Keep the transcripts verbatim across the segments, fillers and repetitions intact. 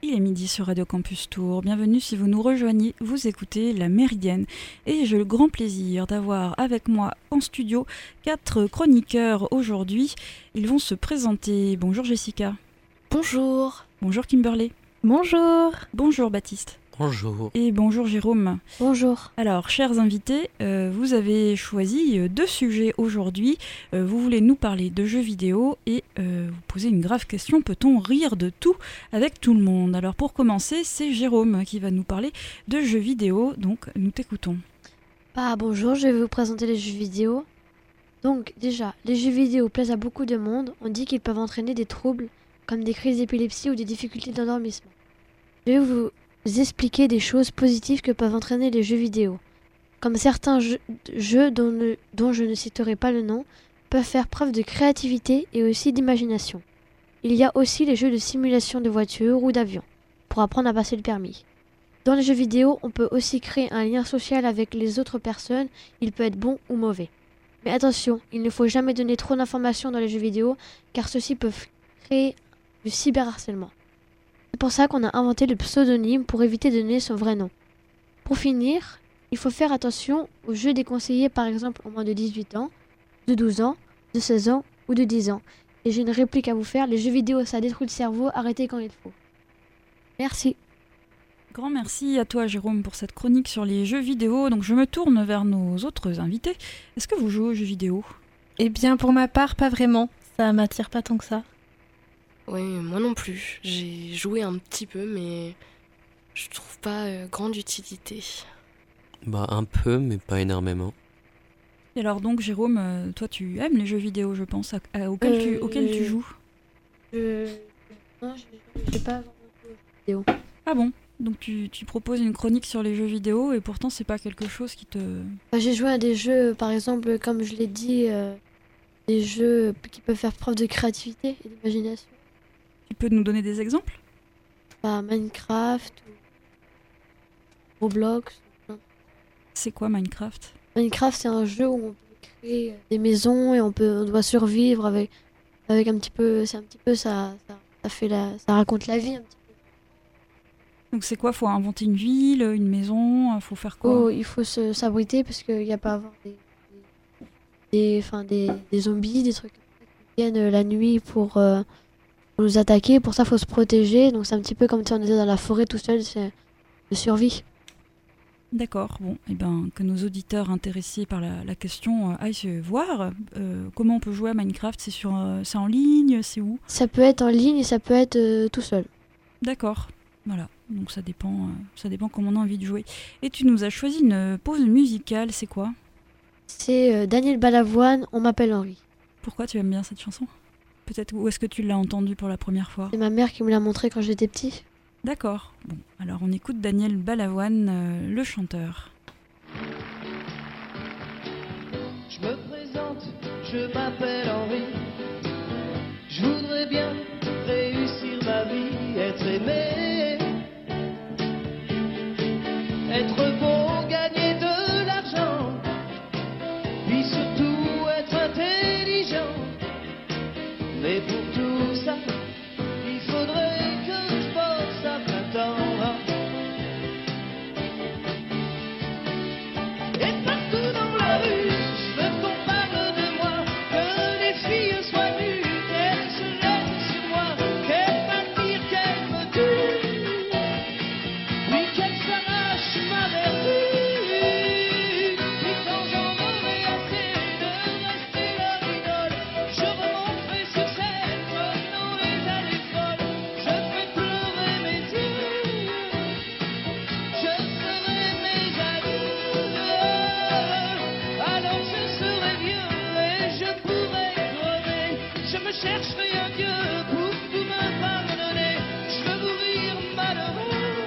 Il est midi sur Radio Campus Tours. Bienvenue si vous nous rejoignez. Vous écoutez La Méridienne. Et j'ai le grand plaisir d'avoir avec moi en studio quatre chroniqueurs aujourd'hui. Ils vont se présenter. Bonjour Jessica. Bonjour. Bonjour Kimberley. Bonjour. Bonjour Baptiste. Bonjour. Et bonjour Jérôme. Bonjour. Alors, chers invités, euh, vous avez choisi euh, deux sujets aujourd'hui. Euh, vous voulez nous parler de jeux vidéo et euh, vous posez une grave question, peut-on rire de tout avec tout le monde? Alors, pour commencer, c'est Jérôme qui va nous parler de jeux vidéo, donc nous t'écoutons. Bah, bonjour, je vais vous présenter les jeux vidéo. Donc, déjà, les jeux vidéo plaisent à beaucoup de monde. On dit qu'ils peuvent entraîner des troubles, comme des crises d'épilepsie ou des difficultés d'endormissement. Je vais vous expliquer des choses positives que peuvent entraîner les jeux vidéo. Comme certains jeux, jeux dont, ne, dont je ne citerai pas le nom, peuvent faire preuve de créativité et aussi d'imagination. Il y a aussi les jeux de simulation de voitures ou d'avions, pour apprendre à passer le permis. Dans les jeux vidéo, on peut aussi créer un lien social avec les autres personnes, il peut être bon ou mauvais. Mais attention, il ne faut jamais donner trop d'informations dans les jeux vidéo, car ceux-ci peuvent créer du cyberharcèlement. C'est pour ça qu'on a inventé le pseudonyme pour éviter de donner son vrai nom. Pour finir, il faut faire attention aux jeux déconseillés par exemple au moins de dix-huit ans, de douze ans, de seize ans ou de dix ans. Et j'ai une réplique à vous faire, les jeux vidéo ça détruit le cerveau, arrêtez quand il faut. Merci. Grand merci à toi Jérôme pour cette chronique sur les jeux vidéo. Donc je me tourne vers nos autres invités. Est-ce que vous jouez aux jeux vidéo? Eh bien pour ma part, pas vraiment. Ça m'attire pas tant que ça. Oui, moi non plus. J'ai joué un petit peu, mais je trouve pas euh, grande utilité. Bah un peu, mais pas énormément. Et alors donc Jérôme, euh, toi tu aimes les jeux vidéo, je pense, à, à, auxquels, Euh, tu, auxquels tu joues? Je... Non, je n'ai pas vraiment joué aux jeux vidéo. Ah bon? Donc tu, tu proposes une chronique sur les jeux vidéo et pourtant c'est pas quelque chose qui te... Bah, j'ai joué à des jeux, par exemple, comme je l'ai dit, euh, des jeux qui peuvent faire preuve de créativité et d'imagination. Tu peux nous donner des exemples? Bah, Minecraft, ou Roblox. C'est quoi Minecraft? Minecraft, c'est un jeu où on peut créer des maisons et on peut, on doit survivre avec, avec un petit peu, c'est un petit peu ça, ça, ça fait la, ça raconte la vie un petit peu. Donc c'est quoi? Faut inventer une ville, une maison, faut faire quoi? Oh, il faut se, s'abriter parce qu'il n'y a pas à avoir des, des, des, enfin, des, des zombies, des trucs comme ça qui viennent la nuit pour, euh, pour nous attaquer. Pour ça, faut se protéger. Donc c'est un petit peu comme si on était dans la forêt tout seul, c'est de survie. D'accord, bon, et ben que nos auditeurs intéressés par la, la question euh, aillent se voir. Euh, comment on peut jouer à Minecraft? C'est sur, euh, c'est en ligne? C'est où? Ça peut être en ligne et ça peut être euh, tout seul. D'accord, voilà. Donc ça dépend, euh, ça dépend comment on a envie de jouer. Et tu nous as choisi une pause musicale, c'est quoi? C'est euh, Daniel Balavoine, On m'appelle Henri. Pourquoi tu aimes bien cette chanson? Peut-être où est-ce que tu l'as entendue pour la première fois? C'est ma mère qui me l'a montré quand j'étais petit. D'accord, bon, alors on écoute Daniel Balavoine, euh, le chanteur. Je me présente, je m'appelle Henri. Je voudrais bien réussir ma vie, être aimé, être beau, gagner de l'argent, puis surtout être intelligent. Mais pour tout ça, il faudrait que je bosse à plein temps. Et partout dans la rue, je veux qu'on parle de moi, que les filles soient nues, qu'elles se jettent sur moi, qu'elles m'admirent, qu'elles me tuent, oui qu'elles s'arrachent ma vertu. Puis quand j'en aurai assez de rester leur idole, je remonterai sur scène comme Noé à l'école. Je fais pleurer mes yeux, je serai mes amis. Alors je serai vieux et je pourrai crever. Je me chercherai un Dieu pour tout me pardonner. Je veux mourir malheureux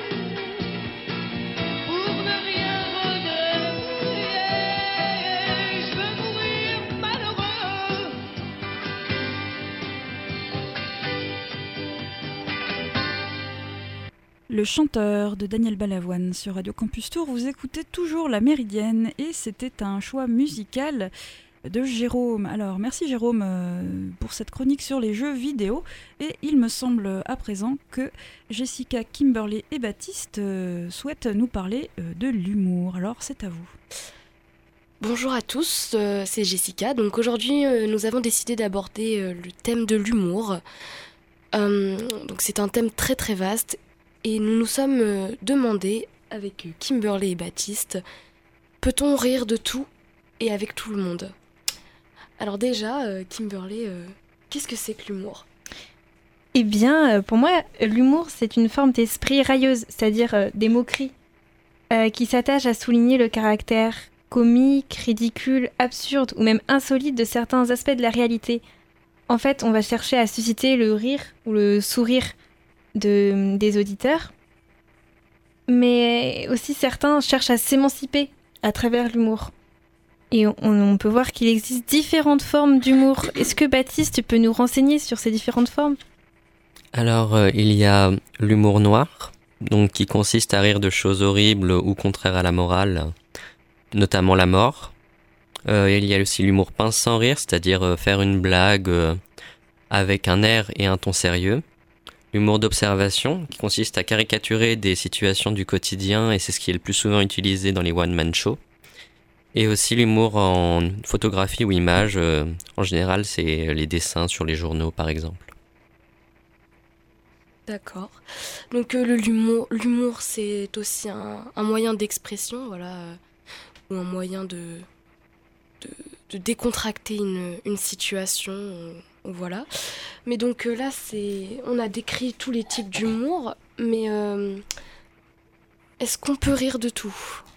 pour ne rien regretter. Je veux mourir malheureux. Le chanteur de Daniel Balavoine sur Radio Campus Tours, vous écoutez toujours La Méridienne et c'était un choix musical de Jérôme. Alors, merci Jérôme euh, pour cette chronique sur les jeux vidéo. Et il me semble à présent que Jessica, Kimberly et Baptiste euh, souhaitent nous parler euh, de l'humour. Alors, c'est à vous. Bonjour à tous, euh, c'est Jessica. Donc aujourd'hui, euh, nous avons décidé d'aborder euh, le thème de l'humour. Euh, donc c'est un thème très très vaste et nous nous sommes euh, demandé avec Kimberly et Baptiste, peut-on rire de tout et avec tout le monde ? Alors déjà, euh, Kimberly, euh, qu'est-ce que c'est que l'humour ? Eh bien, euh, pour moi, l'humour, c'est une forme d'esprit railleuse, c'est-à-dire euh, des moqueries, euh, qui s'attachent à souligner le caractère comique, ridicule, absurde ou même insolite de certains aspects de la réalité. En fait, on va chercher à susciter le rire ou le sourire de, des auditeurs, mais aussi certains cherchent à s'émanciper à travers l'humour. Et on, on peut voir qu'il existe différentes formes d'humour. Est-ce que Baptiste, tu peux nous renseigner sur ces différentes formes ? Alors, euh, il y a l'humour noir, donc qui consiste à rire de choses horribles ou contraires à la morale, notamment la mort. Euh, il y a aussi l'humour pince sans rire, c'est-à-dire euh, faire une blague euh, avec un air et un ton sérieux. L'humour d'observation, qui consiste à caricaturer des situations du quotidien, et c'est ce qui est le plus souvent utilisé dans les one-man shows. Et aussi l'humour en photographie ou image, euh, en général c'est les dessins sur les journaux par exemple. D'accord. Donc euh, le, l'humour, l'humour, c'est aussi un, un moyen d'expression, voilà, euh, ou un moyen de, de, de décontracter une, une situation, euh, voilà. Mais donc euh, là, c'est, on a décrit tous les types d'humour, mais euh, est-ce qu'on peut rire de tout ?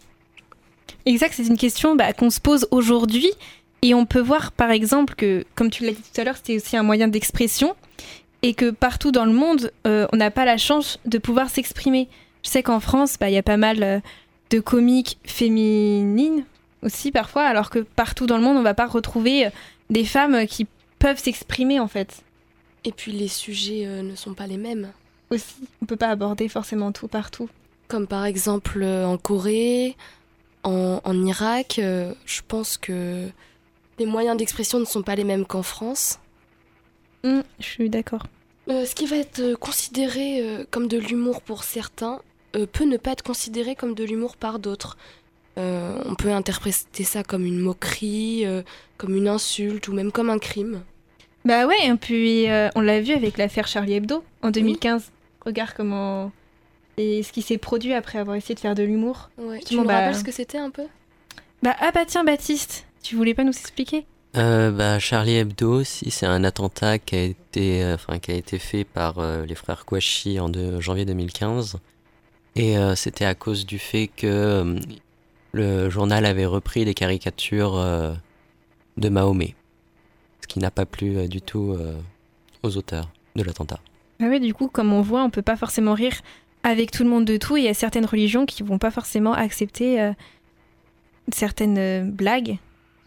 Exact, c'est une question bah, qu'on se pose aujourd'hui. Et on peut voir par exemple que, comme tu l'as dit tout à l'heure, c'était aussi un moyen d'expression. Et que partout dans le monde, euh, on n'a pas la chance de pouvoir s'exprimer. Je sais qu'en France, bah, y a pas mal euh, de comiques féminines aussi parfois, alors que partout dans le monde, on ne va pas retrouver euh, des femmes qui peuvent s'exprimer en fait. Et puis les sujets euh, ne sont pas les mêmes. Aussi, on ne peut pas aborder forcément tout partout. Comme par exemple euh, en Corée, en, en Irak, euh, je pense que les moyens d'expression ne sont pas les mêmes qu'en France. Mmh, je suis d'accord. Euh, ce qui va être euh, considéré euh, comme de l'humour pour certains euh, peut ne pas être considéré comme de l'humour par d'autres. Euh, on peut interpréter ça comme une moquerie, euh, comme une insulte ou même comme un crime. Bah ouais, et puis euh, on l'a vu avec l'affaire Charlie Hebdo en deux mille quinze. Oui. Regarde comment... Et ce qui s'est produit après avoir essayé de faire de l'humour. Ouais. Tu Justement, nous bah... rappelles ce que c'était un peu ? Bah ah bah tiens Baptiste, tu voulais pas nous expliquer ? Euh, bah, Charlie Hebdo, si c'est un attentat qui a été, euh, enfin, qui a été fait par euh, les frères Kouachi en de, janvier deux mille quinze. Et euh, c'était à cause du fait que euh, le journal avait repris des caricatures euh, de Mahomet. Ce qui n'a pas plu euh, du tout euh, aux auteurs de l'attentat. Ah oui, du coup, comme on voit, on peut pas forcément rire avec tout le monde de tout. Il y a certaines religions qui vont pas forcément accepter euh, certaines euh, blagues.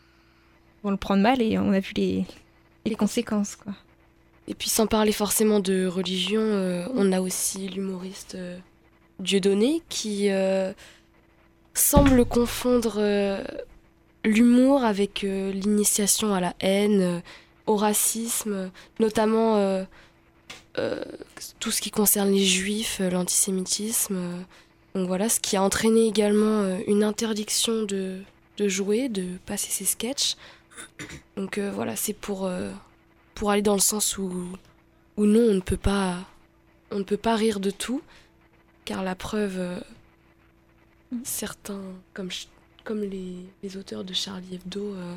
On le prend mal et on a vu les, les conséquences, quoi. Et puis sans parler forcément de religion, euh, on a aussi l'humoriste euh, Dieudonné qui euh, semble confondre euh, l'humour avec euh, l'initiation à la haine, euh, au racisme, notamment euh, euh, tout ce qui concerne les juifs, euh, l'antisémitisme. Euh, donc voilà, ce qui a entraîné également euh, une interdiction de, de jouer, de passer ses sketchs. Donc euh, voilà, c'est pour, euh, pour aller dans le sens où, où non, on ne peut pas, on ne peut pas rire de tout, car la preuve, euh, certains, comme, comme les, les auteurs de Charlie Hebdo, euh,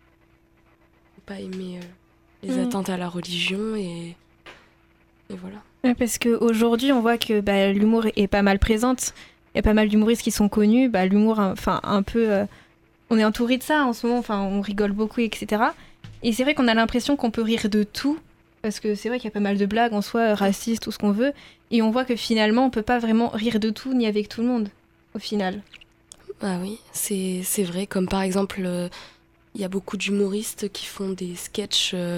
n'ont pas aimé euh, les mmh. atteintes à la religion, et, et voilà. Ouais, parce qu'aujourd'hui, on voit que bah, l'humour est pas mal présente. Il y a pas mal d'humoristes qui sont connus. Bah, l'humour, enfin, un peu... Euh... On est entouré de ça en ce moment, enfin, on rigole beaucoup, et cetera. Et c'est vrai qu'on a l'impression qu'on peut rire de tout, parce que c'est vrai qu'il y a pas mal de blagues en soi, racistes, tout ce qu'on veut, et on voit que finalement, on peut pas vraiment rire de tout, ni avec tout le monde, au final. Ah oui, c'est, c'est vrai, comme par exemple, il euh, y a beaucoup d'humoristes qui font des sketchs euh,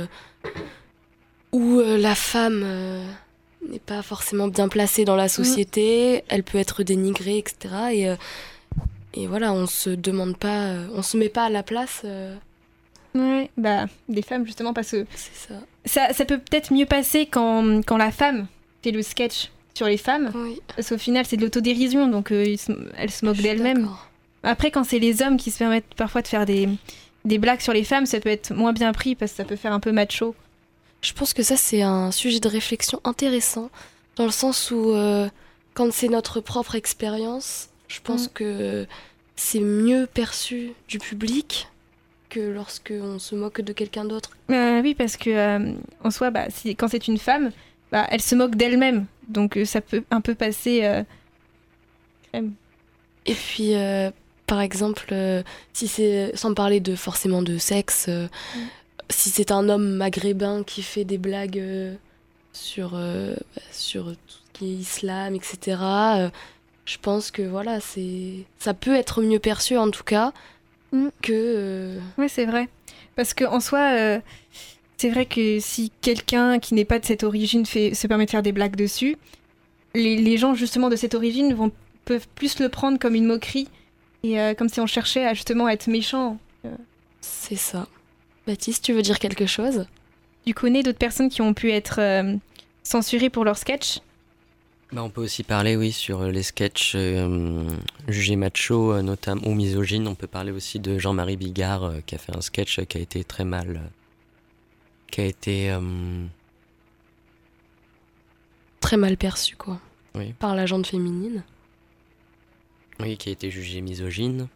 où euh, la femme euh, n'est pas forcément bien placée dans la société, mmh. elle peut être dénigrée, et cetera. Et... Euh, Et voilà, on se demande pas, on se met pas à la place euh, Ouais, bah, des femmes, justement, parce que C'est ça. ça, ça peut peut-être mieux passer quand, quand la femme fait le sketch sur les femmes, Oui. parce qu'au final, c'est de l'autodérision, donc euh, ils se- elles se moquent Je suis d'elles-mêmes. d'accord. Après, quand c'est les hommes qui se permettent parfois de faire des, des blagues sur les femmes, ça peut être moins bien pris, parce que ça peut faire un peu macho. Je pense que ça, c'est un sujet de réflexion intéressant, dans le sens où, euh, quand c'est notre propre expérience, je pense Mm. que c'est mieux perçu du public que lorsque on se moque de quelqu'un d'autre. Euh, oui, parce que euh, en soi, bah, si, quand c'est une femme, bah, elle se moque d'elle-même, donc euh, ça peut un peu passer euh, crème. Et puis, euh, par exemple, euh, si c'est, sans parler de forcément de sexe, euh, si c'est un homme maghrébin qui fait des blagues euh, sur, euh, bah, sur tout ce qui est islam, et cetera, euh, je pense que voilà, c'est, ça peut être mieux perçu en tout cas Mm. que. euh, Oui, c'est vrai. Parce qu'en soi, euh, c'est vrai que si quelqu'un qui n'est pas de cette origine fait, se permet de faire des blagues dessus, les, les gens justement de cette origine vont, peuvent plus le prendre comme une moquerie, et euh, comme si on cherchait à justement être méchant. c'est ça. Baptiste, tu veux dire quelque chose? Tu connais d'autres personnes qui ont pu être euh, censurées pour leur sketch? Bah, on peut aussi parler, oui, sur les sketchs euh, jugés macho, euh, notamment, ou misogynes. On peut parler aussi de Jean-Marie Bigard, euh, qui a fait un sketch euh, qui a été très mal... euh, qui a été... euh, Très mal perçu, quoi. Oui. Par la gente féminine. oui, qui a été jugé misogyne.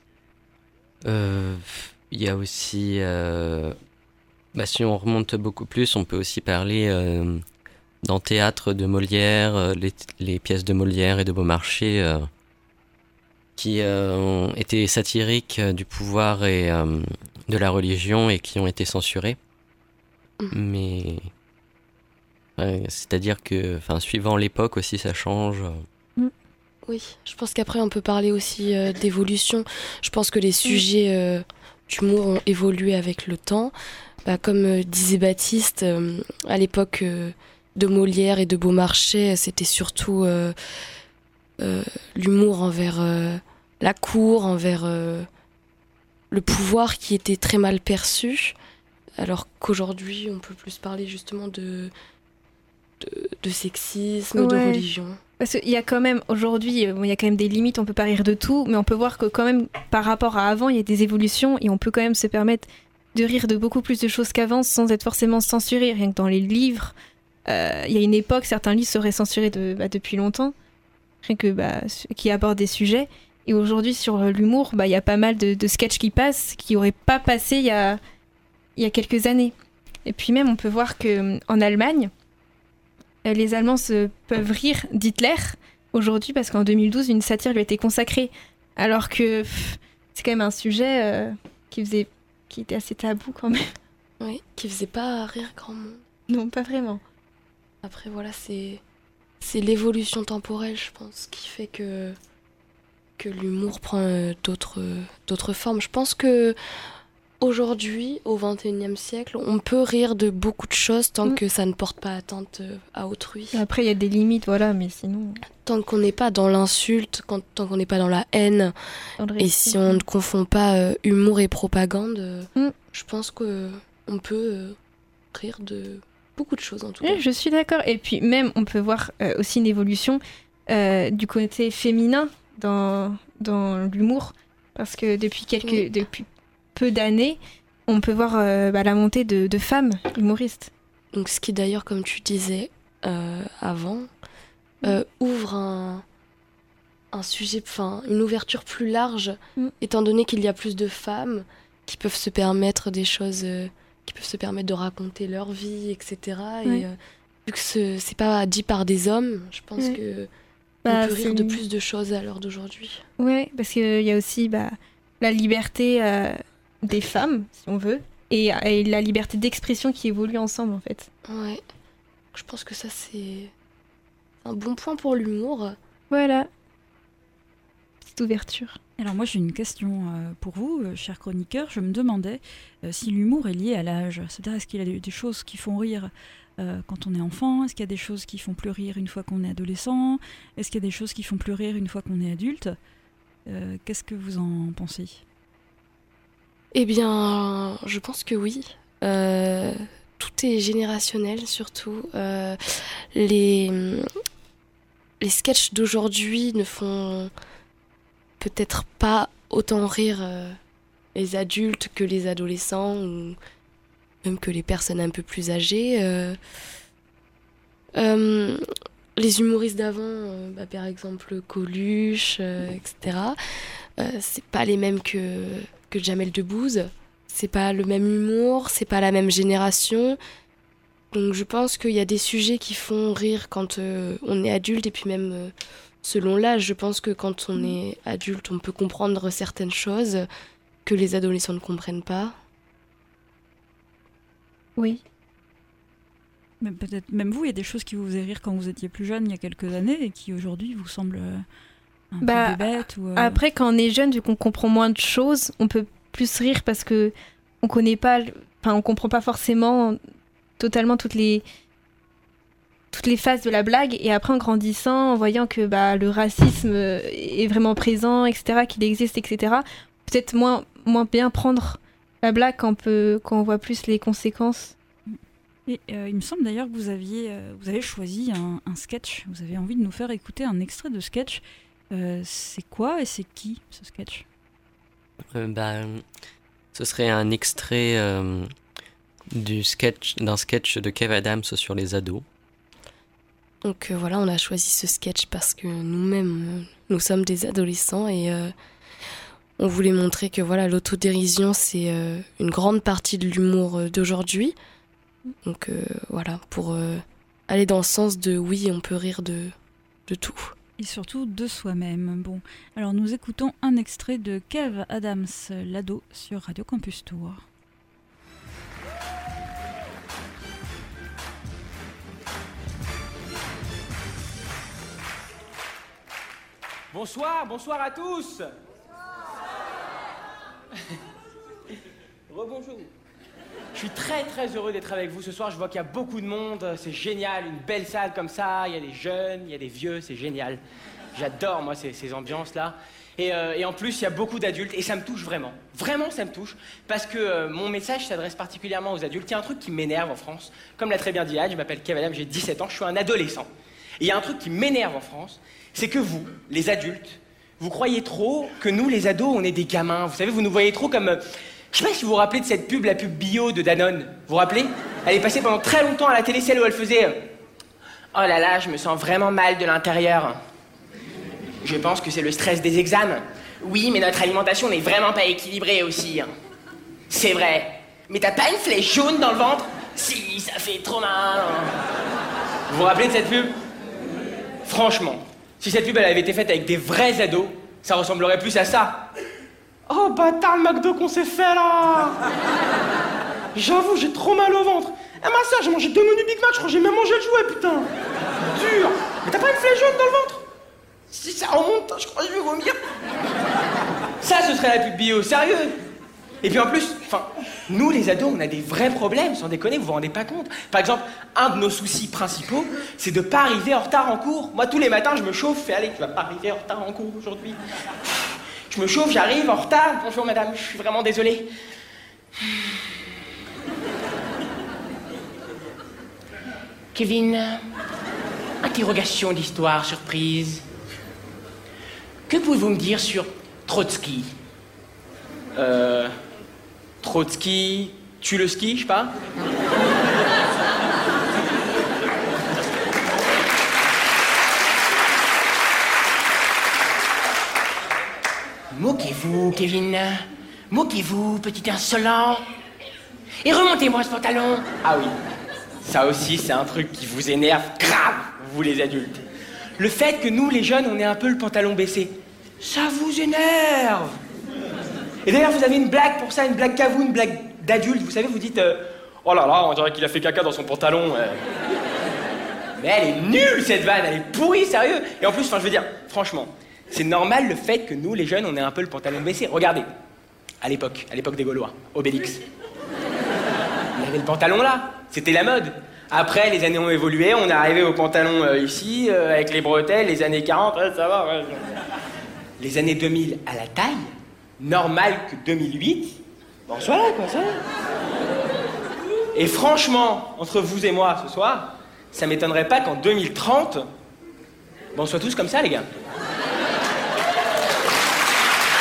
Euh, Il y a aussi... euh, bah, si on remonte beaucoup plus, on peut aussi parler... euh, dans le théâtre de Molière, euh, les, les pièces de Molière et de Beaumarchais euh, qui euh, ont été satiriques euh, du pouvoir et euh, de la religion et qui ont été censurées. Mhm. Mais ouais, c'est-à-dire que, enfin, suivant l'époque aussi, ça change. Oui, je pense qu'après on peut parler aussi euh, d'évolution. Je pense que les sujets euh, d'humour ont évolué avec le temps. Bah, comme euh, disait Baptiste, euh, à l'époque euh, de Molière et de Beaumarchais, c'était surtout euh, euh, l'humour envers euh, la cour, envers euh, le pouvoir qui était très mal perçu. Alors qu'aujourd'hui, on peut plus parler justement de, de, de sexisme, de Ouais. religion. Parce qu'il y a quand même, aujourd'hui, euh, bon, il y a quand même des limites, on peut pas rire de tout, mais on peut voir que quand même, par rapport à avant, il y a des évolutions et on peut quand même se permettre de rire de beaucoup plus de choses qu'avant sans être forcément censuré. Rien que dans les livres, euh, il y a une époque, certains livres seraient censurés de, bah, depuis longtemps, rien que bah, qui abordent des sujets. Et aujourd'hui, sur euh, l'humour, bah, il y a pas mal de, de sketchs qui passent, qui n'auraient pas passé il y a, il y a quelques années. Et puis même, on peut voir qu'en Allemagne, euh, les Allemands se peuvent rire d'Hitler aujourd'hui parce qu'en deux mille douze, une satire lui a été consacrée. Alors que pff, c'est quand même un sujet euh, qui, faisait, qui était assez tabou quand même. Oui, qui faisait pas rire grand monde. Non, pas vraiment. Après, voilà, c'est c'est l'évolution temporelle, je pense, qui fait que, que l'humour prend euh, d'autres euh, d'autres formes. Je pense que aujourd'hui, au vingt et unième siècle, on peut rire de beaucoup de choses tant Mm. que ça ne porte pas atteinte euh, à autrui. Après, il y a des limites, voilà, mais sinon... Tant qu'on n'est pas dans l'insulte, quand- tant qu'on n'est pas dans la haine, dans le et respect. si on ne confond pas euh, humour et propagande, euh, Mm. je pense que on peut euh, rire de beaucoup de choses en tout cas. Oui, je suis d'accord. Et puis même, on peut voir euh, aussi une évolution euh, du côté féminin dans, dans l'humour. Parce que depuis, quelques, Oui. depuis peu d'années, on peut voir euh, bah, la montée de, de femmes humoristes. Donc, ce qui d'ailleurs, comme tu disais euh, avant, euh, ouvre un, un sujet, enfin, une ouverture plus large, Mm. étant donné qu'il y a plus de femmes qui peuvent se permettre des choses, euh, qui peuvent se permettre de raconter leur vie, et cetera. Ouais. Et euh, vu que ce c'est pas dit par des hommes, je pense Ouais. que Bah, on peut rire c'est- de plus de choses à l'heure d'aujourd'hui. Ouais, parce qu'il y a aussi bah, la liberté euh, des femmes, si on veut, et, et la liberté d'expression qui évolue ensemble, en fait. Ouais. Je pense que ça, c'est un bon point pour l'humour. Voilà. Petite ouverture. Alors moi j'ai une question euh, pour vous, euh, chers chroniqueurs. Je me demandais euh, si l'humour est lié à l'âge. C'est-à-dire est-ce qu'il y a des, des choses qui font rire euh, quand on est enfant? Est-ce qu'il y a des choses qui font plus rire une fois qu'on est adolescent? Est-ce qu'il y a des choses qui font plus rire une fois qu'on est adulte? Euh, Qu'est-ce que vous en pensez? Eh bien, je pense que oui. Euh, tout est générationnel, surtout. Euh, les, les sketchs d'aujourd'hui ne font peut-être pas autant rire euh, les adultes que les adolescents ou même que les personnes un peu plus âgées. Euh, euh, les humoristes d'avant, euh, bah, par exemple Coluche, euh, et cetera, euh, c'est pas les mêmes que, que Jamel Debbouze. C'est pas le même humour, c'est pas la même génération. Donc je pense qu'il y a des sujets qui font rire quand euh, on est adulte et puis même euh, selon l'âge, je pense que quand on est adulte, on peut comprendre certaines choses que les adolescents ne comprennent pas. Oui. Mais peut-être même vous, il y a des choses qui vous faisaient rire quand vous étiez plus jeune, il y a quelques années, et qui aujourd'hui vous semblent euh, un Bah, peu bêtes ou, euh, Après, quand on est jeune, vu qu'on comprend moins de choses, on peut plus rire parce que on connaît pas, le- enfin, on comprend pas forcément totalement toutes les toutes les phases de la blague. Et après, en grandissant, en voyant que bah, le racisme euh, est vraiment présent, et cetera, qu'il existe, et cetera, peut-être moins moins bien prendre la blague quand on peut, quand on voit plus les conséquences. Et euh, il me semble d'ailleurs que vous aviez, euh, vous avez choisi un, un sketch. Vous avez envie de nous faire écouter un extrait de sketch. Euh, c'est quoi et c'est qui ce sketch? Euh, bah, ce serait un extrait euh, du sketch, d'un sketch de Kev Adams sur les ados. Donc euh, voilà, on a choisi ce sketch parce que nous-mêmes, euh, nous sommes des adolescents et euh, on voulait montrer que voilà, l'autodérision, c'est euh, une grande partie de l'humour euh, d'aujourd'hui. Donc euh, voilà, pour euh, aller dans le sens de oui, on peut rire de, de tout. Et surtout de soi-même. Bon, alors nous écoutons un extrait de Kev Adams, l'ado, sur Radio Campus Tour. Bonsoir, bonsoir à tous. Rebonjour. Je suis très très heureux d'être avec vous ce soir. Je vois qu'il y a beaucoup de monde. C'est génial, une belle salle comme ça. Il y a des jeunes, il y a des vieux, c'est génial. J'adore moi ces, ces ambiances-là. Et, euh, et en plus, il y a beaucoup d'adultes et ça me touche vraiment. Vraiment, ça me touche. Parce que euh, mon message s'adresse particulièrement aux adultes. Il y a un truc qui m'énerve en France. Comme l'a très bien dit Anne, je m'appelle Kev Adams, j'ai dix-sept ans, je suis un adolescent. Et il y a un truc qui m'énerve en France, c'est que vous, les adultes, vous croyez trop que nous, les ados, on est des gamins. Vous savez, vous nous voyez trop comme... Euh, je sais pas si vous vous rappelez de cette pub, la pub bio de Danone. Vous vous rappelez? Elle est passée pendant très longtemps à la télé, celle où elle faisait... euh, oh là là, je me sens vraiment mal de l'intérieur. Je pense que c'est le stress des examens. Oui, mais notre alimentation n'est vraiment pas équilibrée aussi. hein. C'est vrai. Mais t'as pas une flèche jaune dans le ventre? Si, ça fait trop mal. hein. Vous vous rappelez de cette pub? Franchement, si cette pub elle avait été faite avec des vrais ados, ça ressemblerait plus à ça. Oh bâtard, le McDo qu'on s'est fait là. J'avoue, j'ai trop mal au ventre. Eh ma soeur, j'ai mangé deux menus Big Mac, je crois que j'ai même mangé le jouet, putain. Dur. Mais t'as pas une flèche jaune dans le ventre? Si ça remonte, je crois que je vais vomir. Ça, ce serait la pub bio, sérieux. Et puis en plus, enfin, nous les ados, on a des vrais problèmes, sans déconner, vous vous rendez pas compte. Par exemple, un de nos soucis principaux, c'est de pas arriver en retard en cours. Moi, tous les matins, je me chauffe, fais allez, tu vas pas arriver en retard en cours aujourd'hui. Je me chauffe, j'arrive en retard. Bonjour madame, je suis vraiment désolé. Kevin, interrogation d'histoire surprise. Que pouvez-vous me dire sur Trotsky? Euh... Trotsky... tue le ski, je sais pas. Moquez-vous, Kevin. Moquez-vous, petit insolent. Et remontez-moi ce pantalon. Ah oui, ça aussi, c'est un truc qui vous énerve grave, vous les adultes. Le fait que nous, les jeunes, on ait un peu le pantalon baissé, ça vous énerve. Et d'ailleurs, vous avez une blague pour ça, une blague qu'à vous, une blague d'adulte. Vous savez, vous dites euh, oh là là, on dirait qu'il a fait caca dans son pantalon. euh. Mais elle est nulle, cette vanne, elle est pourrie, sérieux. Et en plus, enfin, je veux dire, franchement, c'est normal le fait que nous, les jeunes, on ait un peu le pantalon baissé. Regardez, à l'époque, à l'époque des Gaulois, Obélix. Il avait le pantalon là, c'était la mode. Après, les années ont évolué, on est arrivé au pantalon euh, ici, euh, avec les bretelles, les années quarante, ouais, ça va, ouais. Les années deux mille à la taille, normal que deux mille huit, Bon, soit là, quoi, ça. Et franchement, entre vous et moi ce soir, ça m'étonnerait pas qu'en deux mille trente, bon, on soit tous comme ça, les gars. Sérieux ?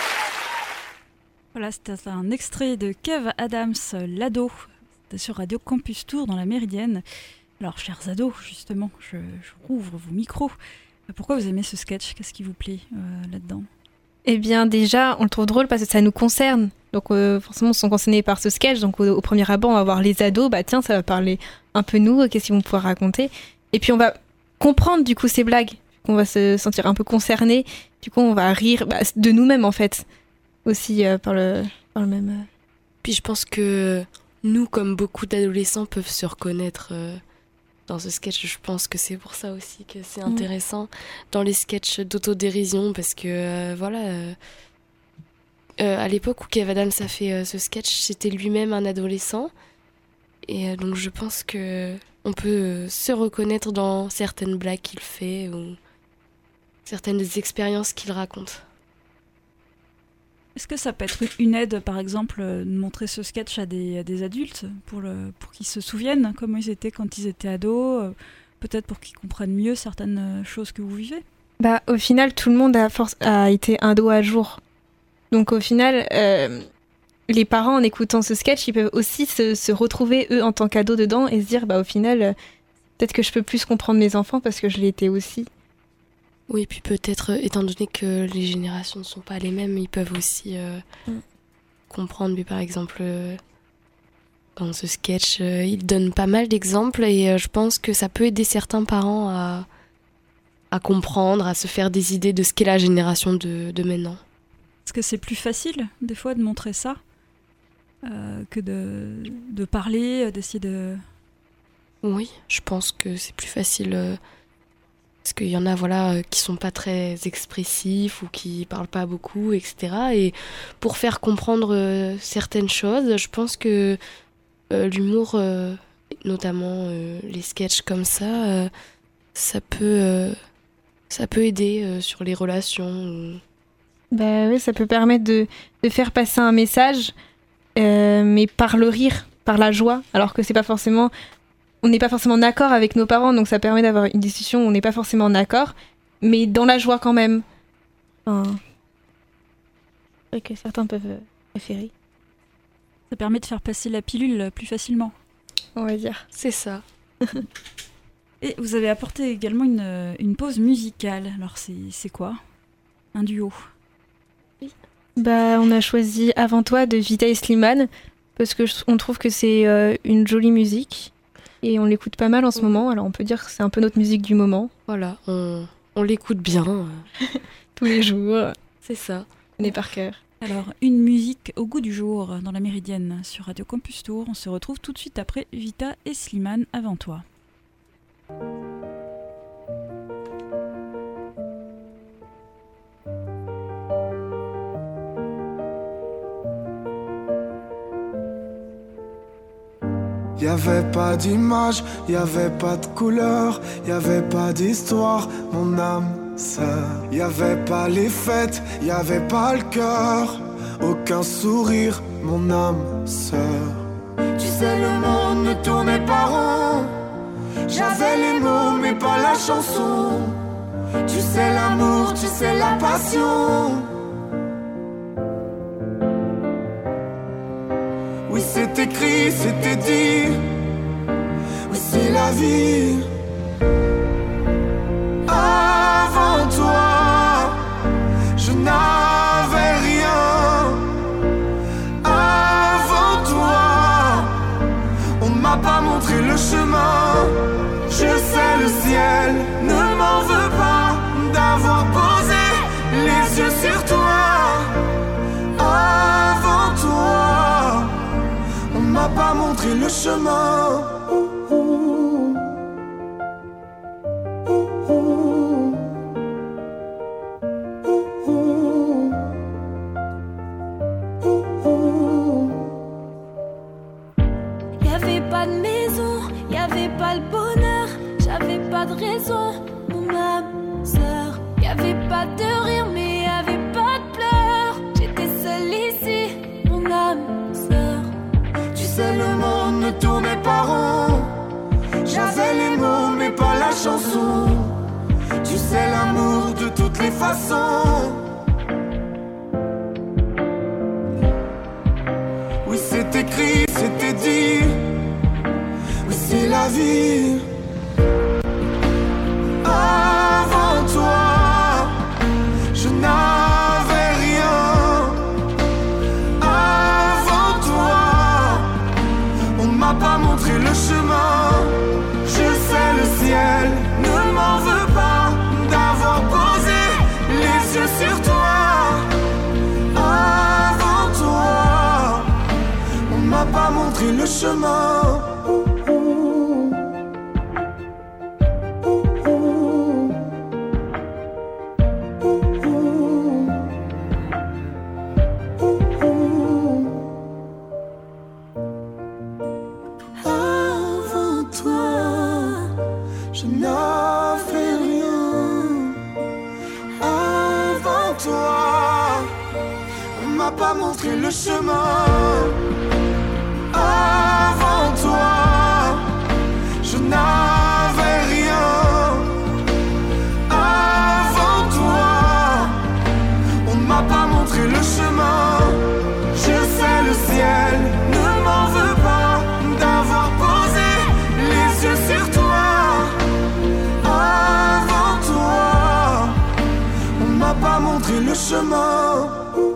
Voilà, c'était un extrait de Kev Adams, l'ado. C'était sur Radio Campus Tour dans la Méridienne. Alors, chers ados, justement, je, je rouvre vos micros. Pourquoi vous aimez ce sketch ? Qu'est-ce qui vous plaît euh, là-dedans ? Eh bien, déjà, on le trouve drôle parce que ça nous concerne. Donc, euh, forcément, on sont concernés par ce sketch. Donc, au, au premier abord, on va voir les ados. Bah, tiens, ça va parler un peu nous. Qu'est-ce qu'ils vont pouvoir raconter ? Et puis, on va comprendre, du coup, ces blagues. On va se sentir un peu concernés. Du coup, on va rire bah, de nous-mêmes, en fait. Aussi, euh, par, le, par le même... Euh... Puis, je pense que nous, comme beaucoup d'adolescents, peuvent se reconnaître... Euh... Dans ce sketch, je pense que c'est pour ça aussi que c'est intéressant. Mmh. Dans les sketchs d'autodérision, parce que, euh, voilà, euh, euh, à l'époque où Kev Adams a fait euh, ce sketch, c'était lui-même un adolescent. Et euh, donc je pense que on peut euh, se reconnaître dans certaines blagues qu'il fait ou certaines expériences qu'il raconte. Est-ce que ça peut être une aide, par exemple, de montrer ce sketch à des, à des adultes pour, le, pour qu'ils se souviennent comment ils étaient quand ils étaient ados, euh, peut-être pour qu'ils comprennent mieux certaines choses que vous vivez ? Bah, au final, tout le monde a, force, a été ado à jour. Donc au final, euh, les parents, en écoutant ce sketch, ils peuvent aussi se, se retrouver, eux, en tant qu'ados dedans et se dire, bah, au final, euh, peut-être que je peux plus comprendre mes enfants parce que je l'ai été aussi. Oui, puis peut-être, étant donné que les générations ne sont pas les mêmes, ils peuvent aussi euh, mm. comprendre. Mais par exemple, euh, dans ce sketch, euh, il donne pas mal d'exemples et euh, je pense que ça peut aider certains parents à, à comprendre, à se faire des idées de ce qu'est la génération de, de maintenant. Est-ce que c'est plus facile, des fois, de montrer ça euh, que de, de parler, d'essayer de... Oui, je pense que c'est plus facile... Euh, Parce qu'il y en a voilà, qui sont pas très expressifs ou qui parlent pas beaucoup, et cetera. Et pour faire comprendre euh, certaines choses, je pense que euh, l'humour, euh, notamment euh, les sketchs comme ça, euh, ça, peut, euh, ça peut aider euh, sur les relations. Ou... Bah oui, ça peut permettre de, de faire passer un message, euh, mais par le rire, par la joie, alors que c'est pas forcément... On n'est pas forcément d'accord avec nos parents, donc ça permet d'avoir une discussion où on n'est pas forcément d'accord, mais dans la joie quand même. Enfin, c'est vrai que certains peuvent préférer. Ça permet de faire passer la pilule plus facilement. On va dire. C'est ça. Et vous avez apporté également une, une pause musicale. Alors c'est, c'est quoi ? Un duo ? Oui. Bah, on a choisi Avant toi de Vita et Slimane, parce qu'on trouve que c'est euh, une jolie musique. Et on l'écoute pas mal en ce moment, alors on peut dire que c'est un peu notre musique du moment. Voilà, on, on l'écoute bien. Tous les jours. C'est ça. On est par cœur. Alors, une musique au goût du jour dans la Méridienne sur Radio Campus Tour. On se retrouve tout de suite après Vita et Slimane, Avant toi. Y'avait pas d'image, y'avait pas de couleur, y'avait pas d'histoire, mon âme sœur. Y'avait pas les fêtes, y'avait pas le cœur, aucun sourire, mon âme sœur. Tu sais le monde ne tournait pas rond, j'avais les mots mais pas la chanson. Tu sais l'amour, tu sais la passion. Oui, c'est écrit, c'était dit. Oui, c'est la vie. Avant toi, je n'avais rien. Avant toi, on m'a pas montré le chemin. Je sais le ciel ne m'en veut pas d'avoir posé les yeux sur toi. Avant toi, on m'a pas montré le chemin. Ouh, ouh. Ouh, ouh. Ouh, ouh. Ouh. Y'avait pas de maison, y'avait pas le bonheur, j'avais pas de raison, mon âme sœur. Y'avait pas de rire mais y'avait pas de pleurs. c'est l'amour de toutes les façons. Oui, c'est écrit, c'était dit. Oui, c'est la vie. Avant toi, je n'avais rien. Avant toi, on ne m'a pas montré le chemin. Je sais le ciel ne m'en veut pas d'avoir posé les yeux sur toi. Avant toi, on ne m'a pas montré le chemin. Montrer le chemin. Avant toi, je n'avais rien. Avant toi, on ne m'a pas montré le chemin. Je sais le ciel ne m'en veut pas d'avoir posé les yeux sur toi. Avant toi, on ne m'a pas montré le chemin.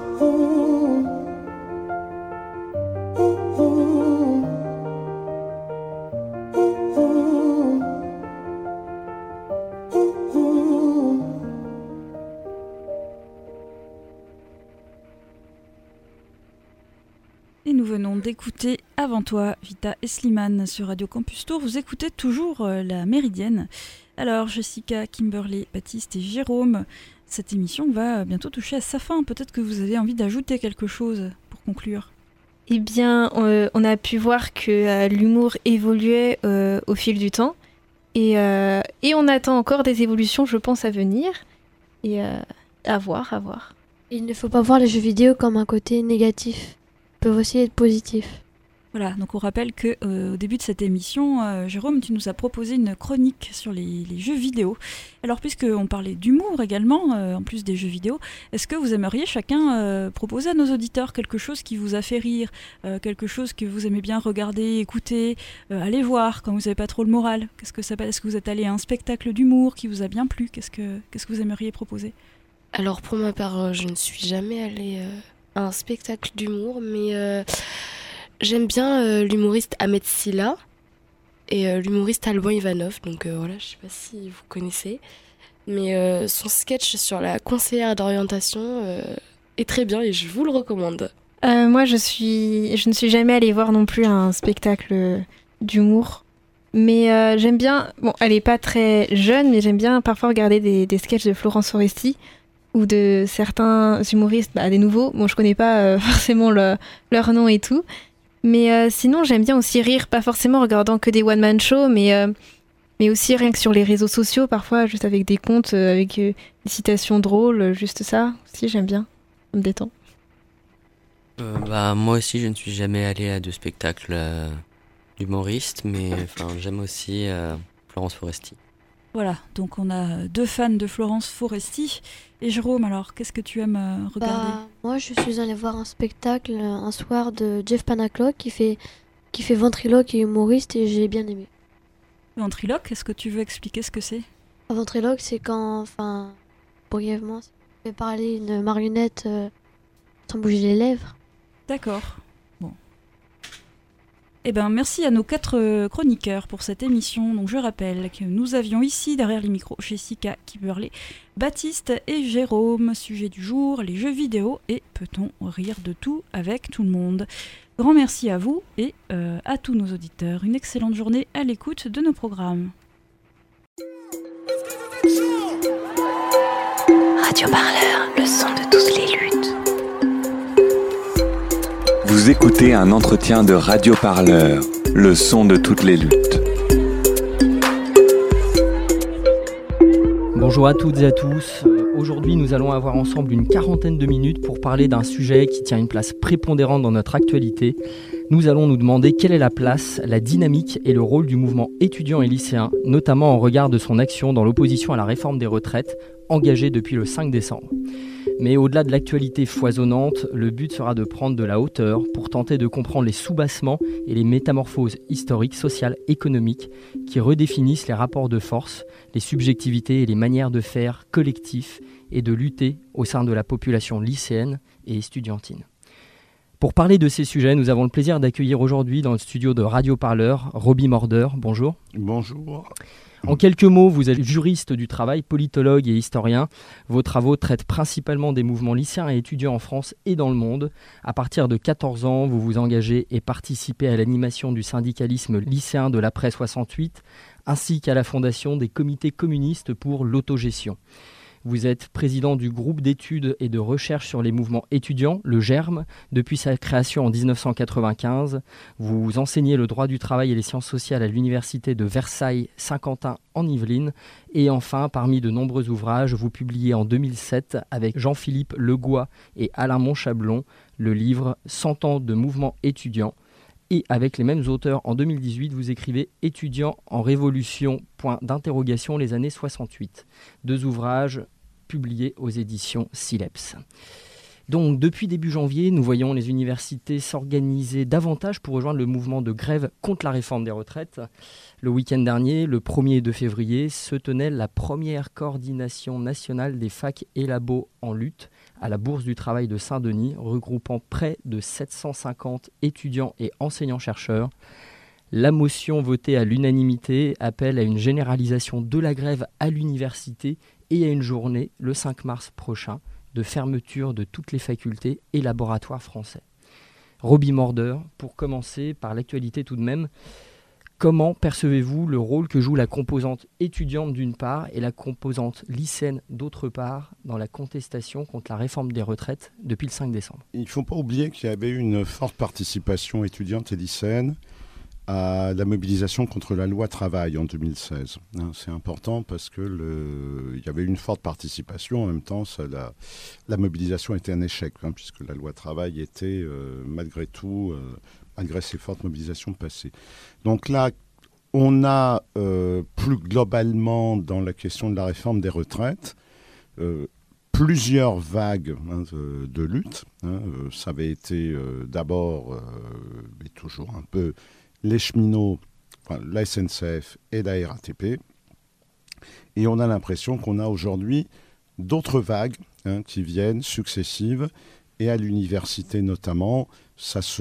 D'écouter Avant toi, Vita et Slimane sur Radio Campus Tour. Vous écoutez toujours euh, la Méridienne. Alors Jessica, Kimberly, Baptiste et Jérôme, cette émission va bientôt toucher à sa fin. Peut-être que vous avez envie d'ajouter quelque chose pour conclure. Eh bien, euh, on a pu voir que euh, l'humour évoluait euh, au fil du temps. Et, euh, et on attend encore des évolutions, je pense, à venir. Et euh, à voir, à voir. Il ne faut pas voir les jeux vidéo comme un côté négatif. Peuvent aussi être positifs. Voilà, donc on rappelle que euh, au début de cette émission, euh, Jérôme, tu nous as proposé une chronique sur les, les jeux vidéo. Alors puisqu'on parlait d'humour également, euh, en plus des jeux vidéo, est-ce que vous aimeriez chacun euh, proposer à nos auditeurs quelque chose qui vous a fait rire, euh, quelque chose que vous aimez bien regarder, écouter, euh, aller voir quand vous n'avez pas trop le moral? Qu'est-ce que ça s'appelle? Est-ce que vous êtes allé à un spectacle d'humour qui vous a bien plu? Qu'est-ce que, qu'est-ce que vous aimeriez proposer? Alors pour ma part, je ne suis jamais allée euh, à un spectacle d'humour, mais euh, j'aime bien euh, l'humoriste Ahmed Silla et euh, l'humoriste Alban Ivanov, donc euh, voilà, je sais pas si vous connaissez, mais euh, son sketch sur la conseillère d'orientation euh, est très bien et je vous le recommande. Euh, moi, je suis, je ne suis jamais allée voir non plus un spectacle d'humour, mais euh, j'aime bien. Bon, elle est pas très jeune, mais j'aime bien parfois regarder des, des sketchs de Florence Foresti ou de certains humoristes, bah, des nouveaux. Bon, je connais pas euh, forcément le, leur nom et tout. Mais euh, sinon, j'aime bien aussi rire, pas forcément en regardant que des one-man shows, mais, euh, mais aussi rien que sur les réseaux sociaux, parfois juste avec des comptes, euh, avec euh, des citations drôles, juste ça. Aussi, j'aime bien, ça me détend. Euh, bah, moi aussi, je ne suis jamais allé à de spectacles euh, d'humoristes, mais enfin, j'aime aussi euh, Florence Foresti. Voilà, donc on a deux fans de Florence Foresti. Et Jérôme, alors, qu'est-ce que tu aimes euh, regarder? Bah, moi, je suis allée voir un spectacle euh, un soir de Jeff Panaclock qui fait, qui fait ventriloque et humoriste et j'ai bien aimé. Ventriloque, est-ce que tu veux expliquer ce que c'est? Un ventriloque, c'est quand, enfin, brièvement, c'est fait parler une marionnette euh, sans bouger les lèvres. D'accord. Bon. Eh ben, merci à nos quatre chroniqueurs pour cette émission. Donc, je rappelle que nous avions ici, derrière les micros, Jessica, Kimberly, Baptiste et Jérôme. Sujet du jour, les jeux vidéo et peut-on rire de tout avec tout le monde? Grand merci à vous et euh, à tous nos auditeurs. Une excellente journée à l'écoute de nos programmes. Radio Parleur, le son de toutes les luttes. Vous écoutez un entretien de Radio Parleur, le son de toutes les luttes. Bonjour à toutes et à tous. Aujourd'hui, nous allons avoir ensemble une quarantaine de minutes pour parler d'un sujet qui tient une place prépondérante dans notre actualité, Nous allons nous demander quelle est la place, la dynamique et le rôle du mouvement étudiant et lycéen, notamment en regard de son action dans l'opposition à la réforme des retraites, engagée depuis le cinq décembre. Mais au-delà de l'actualité foisonnante, le but sera de prendre de la hauteur pour tenter de comprendre les soubassements et les métamorphoses historiques, sociales, économiques qui redéfinissent les rapports de force, les subjectivités et les manières de faire collectifs et de lutter au sein de la population lycéenne et estudiantine. Pour parler de ces sujets, nous avons le plaisir d'accueillir aujourd'hui dans le studio de Radio Parleur Roby Morder. Bonjour. Bonjour. En quelques mots, vous êtes juriste du travail, politologue et historien. Vos travaux traitent principalement des mouvements lycéens et étudiants en France et dans le monde. À partir de quatorze ans, vous vous engagez et participez à l'animation du syndicalisme lycéen de l'après soixante-huit, ainsi qu'à la fondation des comités communistes pour l'autogestion. Vous êtes président du groupe d'études et de recherche sur les mouvements étudiants, le GERM, depuis sa création en dix-neuf cent quatre-vingt-quinze. Vous enseignez le droit du travail et les sciences sociales à l'université de Versailles-Saint-Quentin en Yvelines. Et enfin, parmi de nombreux ouvrages, vous publiez en deux mille sept avec Jean-Philippe Legoy et Alain Monchablon le livre cent ans de mouvement étudiant. Et avec les mêmes auteurs, en deux mille dix-huit, vous écrivez « Étudiants en révolution, point d'interrogation, les années soixante-huit ». Deux ouvrages publiés aux éditions Sileps. Donc, depuis début janvier, nous voyons les universités s'organiser davantage pour rejoindre le mouvement de grève contre la réforme des retraites. Le week-end dernier, le premier et deux février, se tenait la première coordination nationale des facs et labos en lutte à la Bourse du Travail de Saint-Denis, regroupant près de sept cent cinquante étudiants et enseignants-chercheurs. La motion votée à l'unanimité appelle à une généralisation de la grève à l'université et à une journée, le cinq mars prochain, de fermeture de toutes les facultés et laboratoires français. Roby Morder, pour commencer par l'actualité tout de même, comment percevez-vous le rôle que joue la composante étudiante d'une part et la composante lycéenne d'autre part dans la contestation contre la réforme des retraites depuis le cinq décembre ? Il ne faut pas oublier qu'il y avait une forte participation étudiante et lycéenne à la mobilisation contre la loi travail en deux mille seize. Hein, c'est important parce que le... il y avait une forte participation. En même temps, ça, la... la mobilisation était un échec, hein, puisque la loi travail était, euh, malgré tout, euh, malgré ces fortes mobilisations passées. Donc là, on a euh, plus globalement, dans la question de la réforme des retraites, euh, plusieurs vagues hein, de, de lutte. Hein. Euh, ça avait été euh, d'abord, euh, mais toujours un peu, les cheminots, enfin, la S N C F et la R A T P. Et on a l'impression qu'on a aujourd'hui d'autres vagues hein, qui viennent successives. Et à l'université notamment, ça se,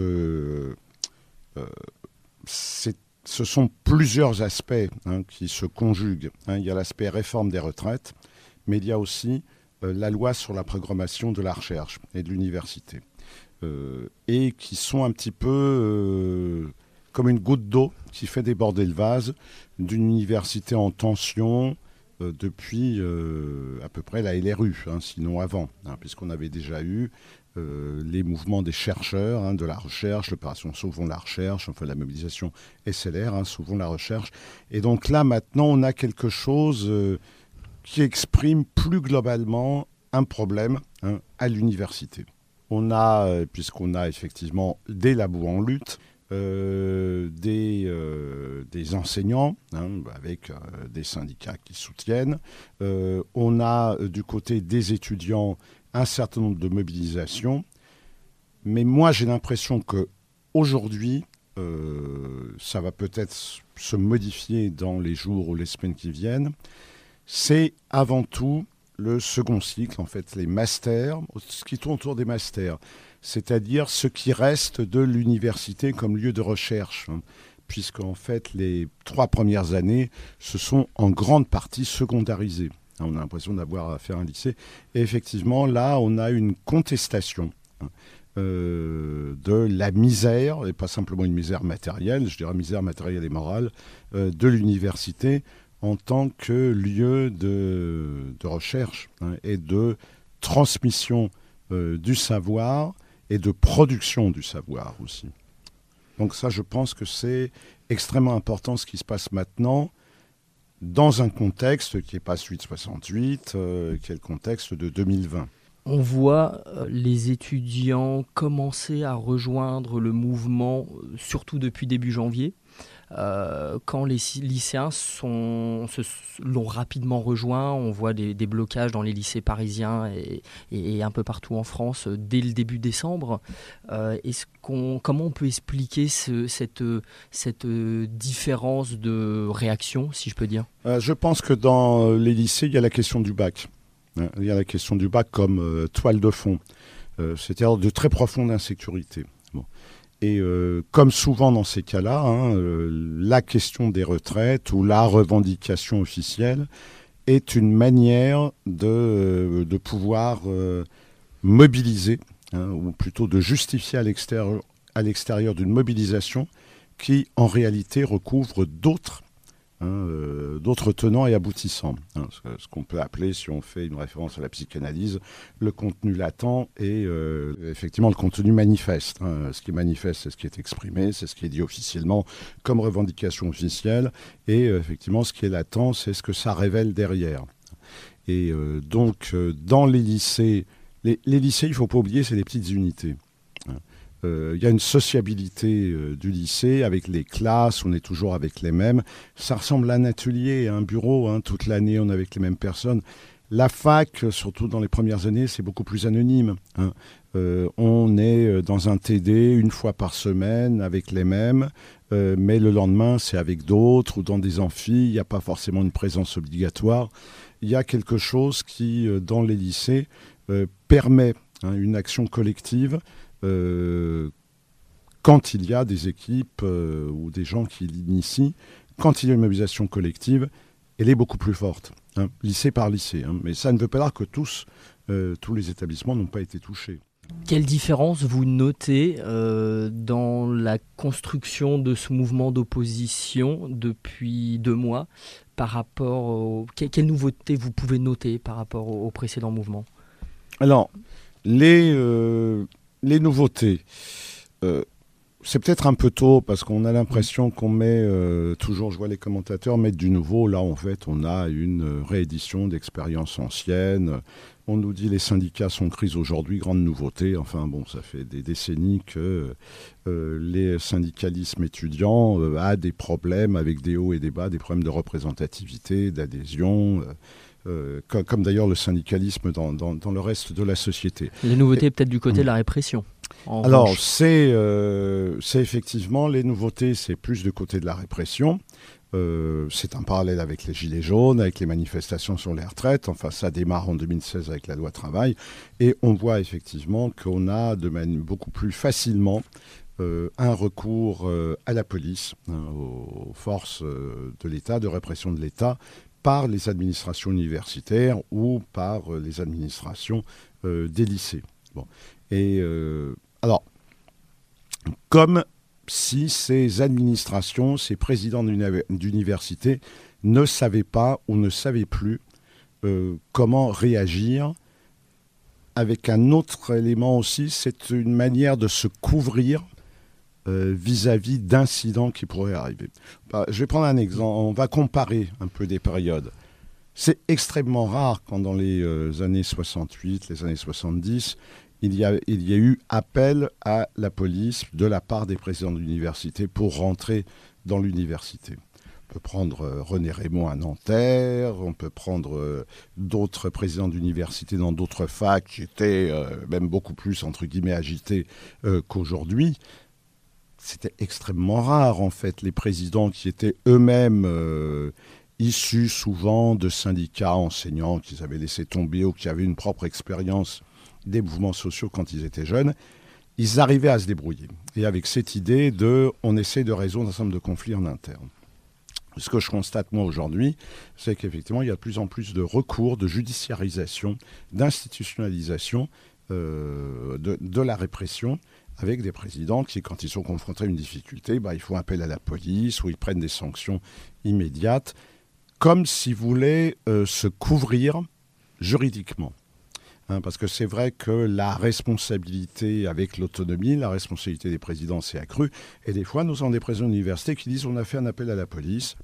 euh, c'est, ce sont plusieurs aspects hein, qui se conjuguent. Hein. Il y a l'aspect réforme des retraites, mais il y a aussi euh, la loi sur la programmation de la recherche et de l'université. Euh, et qui sont un petit peu... Euh, comme une goutte d'eau qui fait déborder le vase d'une université en tension euh, depuis euh, à peu près la L R U, hein, sinon avant, hein, puisqu'on avait déjà eu euh, les mouvements des chercheurs, hein, de la recherche, l'opération Sauvons la recherche, enfin la mobilisation S L R, hein, Sauvons la recherche. Et donc là, maintenant, on a quelque chose euh, qui exprime plus globalement un problème hein, à l'université. On a, euh, puisqu'on a effectivement des labos en lutte, Euh, des, euh, des enseignants, hein, avec euh, des syndicats qui soutiennent. Euh, on a euh, du côté des étudiants un certain nombre de mobilisations. Mais moi, j'ai l'impression qu'aujourd'hui, euh, ça va peut-être se modifier dans les jours ou les semaines qui viennent. C'est avant tout le second cycle, en fait, les masters, ce qui tourne autour des masters. C'est-à-dire ce qui reste de l'université comme lieu de recherche, hein, puisqu'en fait, les trois premières années se sont en grande partie secondarisées. On a l'impression d'avoir affaire à un lycée. Et effectivement, là, on a une contestation hein, euh, de la misère, et pas simplement une misère matérielle, je dirais misère matérielle et morale, euh, de l'université en tant que lieu de, de recherche hein, et de transmission euh, du savoir et de production du savoir aussi. Donc ça, je pense que c'est extrêmement important ce qui se passe maintenant dans un contexte qui n'est pas celui de soixante-huit, euh, qui est le contexte de deux mille vingt. On voit euh, les étudiants commencer à rejoindre le mouvement, euh, surtout depuis début janvier. Euh, quand les lycéens sont, se, l'ont rapidement rejoint, on voit des, des blocages dans les lycées parisiens et, et, et un peu partout en France euh, dès le début décembre. Euh, est-ce qu'on, comment on peut expliquer ce, cette, cette différence de réaction, si je peux dire ? euh, Je pense que dans les lycées, il y a la question du bac. Il y a la question du bac comme euh, toile de fond, euh, c'est-à-dire de très profonde insécurité. Bon. Et euh, comme souvent dans ces cas-là, hein, euh, la question des retraites ou la revendication officielle est une manière de, euh, de pouvoir euh, mobiliser, hein, ou plutôt de justifier à l'extérieur, à l'extérieur d'une mobilisation qui en réalité recouvre d'autres Hein, euh, d'autres tenants et aboutissants. Hein, ce, ce qu'on peut appeler, si on fait une référence à la psychanalyse, le contenu latent et euh, effectivement le contenu manifeste. Hein. Ce qui est manifeste, c'est ce qui est exprimé, c'est ce qui est dit officiellement comme revendication officielle, et euh, effectivement ce qui est latent, c'est ce que ça révèle derrière. Et euh, donc, euh, dans les lycées, les, les lycées, il ne faut pas oublier, c'est des petites unités. Hein. Il euh, y a une sociabilité euh, du lycée avec les classes, on est toujours avec les mêmes. Ça ressemble à un atelier, à un bureau, hein, toute l'année on est avec les mêmes personnes. La fac, surtout dans les premières années, c'est beaucoup plus anonyme. Hein. Euh, on est dans un T D une fois par semaine avec les mêmes, euh, mais le lendemain c'est avec d'autres ou dans des amphis, il n'y a pas forcément une présence obligatoire. Il y a quelque chose qui, euh, dans les lycées, euh, permet hein, une action collective. Euh, quand il y a des équipes euh, ou des gens qui l'initient, quand il y a une mobilisation collective, elle est beaucoup plus forte, hein, lycée par lycée. Hein, mais ça ne veut pas dire que tous, euh, tous les établissements n'ont pas été touchés. Quelle différence vous notez euh, dans la construction de ce mouvement d'opposition depuis deux mois par rapport au... Que, quelles nouveautés vous pouvez noter par rapport au, au précédent mouvement ? Alors, les... Euh, Les nouveautés, euh, c'est peut-être un peu tôt parce qu'on a l'impression qu'on met, euh, toujours je vois les commentateurs mettre du nouveau. Là en fait on a une réédition d'expériences anciennes. On nous dit les syndicats sont en crise aujourd'hui, grande nouveauté. Enfin bon, ça fait des décennies que euh, les syndicalismes étudiants euh, a des problèmes avec des hauts et des bas, des problèmes de représentativité, d'adhésion. Euh, Euh, comme, comme d'ailleurs le syndicalisme dans, dans, dans le reste de la société. Les nouveautés, et, peut-être du côté mmh. de la répression. Alors, c'est, euh, c'est effectivement, les nouveautés, c'est plus du côté de la répression. Euh, c'est un parallèle avec les Gilets jaunes, avec les manifestations sur les retraites. Enfin, ça démarre en deux mille seize avec la loi travail. Et on voit effectivement qu'on a de mani- beaucoup plus facilement euh, un recours euh, à la police, hein, aux forces euh, de l'État, de répression de l'État, par les administrations universitaires ou par euh, les administrations euh, des lycées. Bon. Et euh, alors, comme si ces administrations, ces présidents d'université ne savaient pas ou ne savaient plus euh, comment réagir, avec un autre élément aussi, c'est une manière de se couvrir Euh, vis-à-vis d'incidents qui pourraient arriver. Bah, je vais prendre un exemple. On va comparer un peu des périodes. C'est extrêmement rare quand dans les euh, années soixante-huit, les années soixante-dix, il y a, il y a eu appel à la police de la part des présidents d'université pour rentrer dans l'université. On peut prendre euh, René Raymond à Nanterre, on peut prendre euh, d'autres présidents d'université dans d'autres facs qui étaient euh, même beaucoup plus, entre guillemets, agités euh, qu'aujourd'hui. C'était extrêmement rare, en fait, les présidents qui étaient eux-mêmes euh, issus souvent de syndicats enseignants qu'ils avaient laissé tomber ou qui avaient une propre expérience des mouvements sociaux quand ils étaient jeunes, ils arrivaient à se débrouiller. Et avec cette idée de « on essaie de résoudre un certain nombre de conflits en interne ». Ce que je constate, moi, aujourd'hui, c'est qu'effectivement, il y a de plus en plus de recours, de judiciarisation, d'institutionnalisation euh, de, de la répression, avec des présidents qui, quand ils sont confrontés à une difficulté, bah, ils font appel à la police ou ils prennent des sanctions immédiates, comme s'ils voulaient euh, se couvrir juridiquement. Hein, parce que c'est vrai que la responsabilité avec l'autonomie, la responsabilité des présidents s'est accrue. Et des fois, nous avons des présidents d'université qui disent on a fait un appel à la police,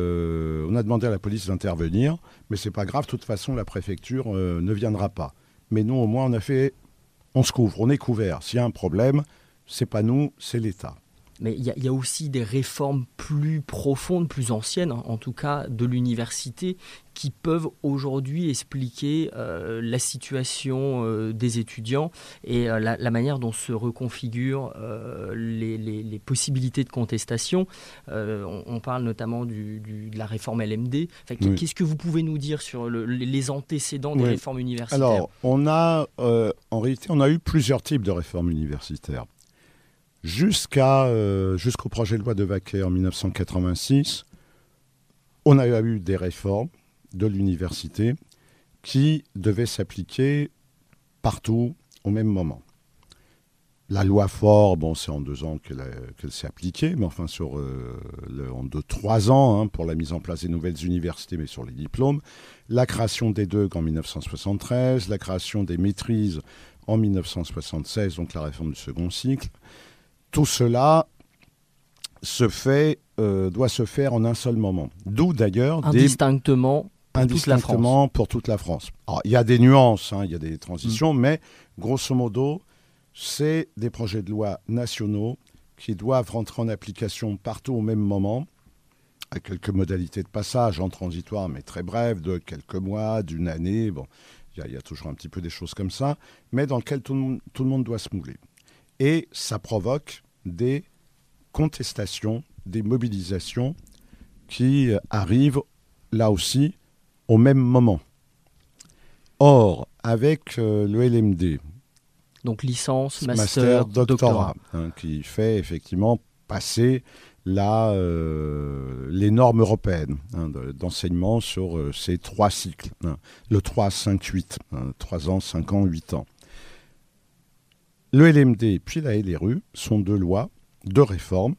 euh, on a demandé à la police d'intervenir, mais c'est pas grave, de toute façon, la préfecture euh, ne viendra pas. mais nous, au moins, on a fait, on se couvre, on est couvert. S'il y a un problème, c'est pas nous, c'est l'État. Mais il y, y a aussi des réformes plus profondes, plus anciennes, hein, en tout cas de l'université, qui peuvent aujourd'hui expliquer euh, la situation euh, des étudiants et euh, la, la manière dont se reconfigurent euh, les, les, les possibilités de contestation. Euh, on, on parle notamment du, du, de la réforme L M D. Enfin, Oui. Qu'est-ce que vous pouvez nous dire sur le, les antécédents des Oui. réformes universitaires? Alors, on a, euh, en réalité, on a eu plusieurs types de réformes universitaires. Jusqu'à, euh, jusqu'au projet de loi de Vaquet en dix-neuf cent quatre-vingt-six, on a eu des réformes de l'université qui devaient s'appliquer partout au même moment. La loi Faure, bon, c'est en deux ans qu'elle, a, qu'elle s'est appliquée, mais enfin sur euh, le, en deux, trois ans hein, pour la mise en place des nouvelles universités, mais sur les diplômes. La création des D E G en dix-neuf cent soixante-treize, la création des maîtrises en dix-neuf cent soixante-seize, donc la réforme du second cycle. Tout cela se fait, euh, doit se faire en un seul moment. D'où d'ailleurs indistinctement, des... pour indistinctement toute pour toute la France. Alors, il y a des nuances, hein, il y a des transitions, mmh. mais grosso modo, c'est des projets de loi nationaux qui doivent rentrer en application partout au même moment, à quelques modalités de passage, en transitoire, mais très bref, de quelques mois, d'une année. Bon, il y, y a toujours un petit peu des choses comme ça, mais dans lequel tout le monde, tout le monde doit se mouler. Et ça provoque des contestations, des mobilisations qui arrivent là aussi au même moment. Or, avec euh, le L M D, donc licence, master, master doctorat, doctorat. Hein, qui fait effectivement passer la, euh, les normes européennes hein, de, d'enseignement sur euh, ces trois cycles, hein, le trois, cinq, huit, hein, trois ans, cinq ans, huit ans. Le L M D puis la L R U sont deux lois, deux réformes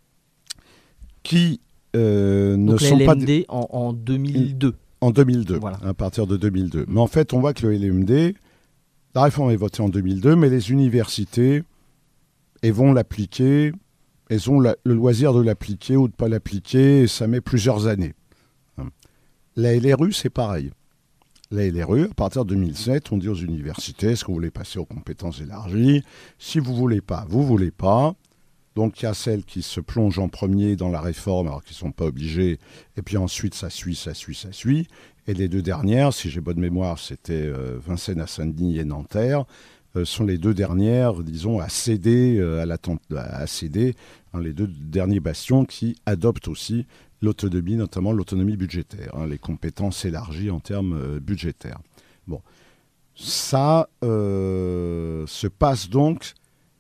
qui euh, ne Donc sont la pas... L M D en, en deux mille deux. En deux mille deux, voilà. À partir de deux mille deux. Mais en fait, on voit que le L M D, la réforme est votée en deux mille deux, mais les universités, elles vont l'appliquer, elles ont la, le loisir de l'appliquer ou de ne pas l'appliquer, et ça met plusieurs années. La L R U, c'est pareil. La L R U, à partir de deux mille sept, on dit aux universités, est-ce que vous voulez passer aux compétences élargies? Si vous ne voulez pas, vous ne voulez pas. Donc il y a celles qui se plongent en premier dans la réforme, alors qu'ils ne sont pas obligés, et puis ensuite ça suit, ça suit, ça suit. Et les deux dernières, si j'ai bonne mémoire, c'était euh, Vincennes à Saint-Denis et Nanterre, euh, sont les deux dernières, disons, à céder, euh, à, la tente, à céder hein, les deux derniers bastions qui adoptent aussi l'autonomie, notamment l'autonomie budgétaire, hein, les compétences élargies en termes euh, budgétaires. Bon, ça euh, se passe donc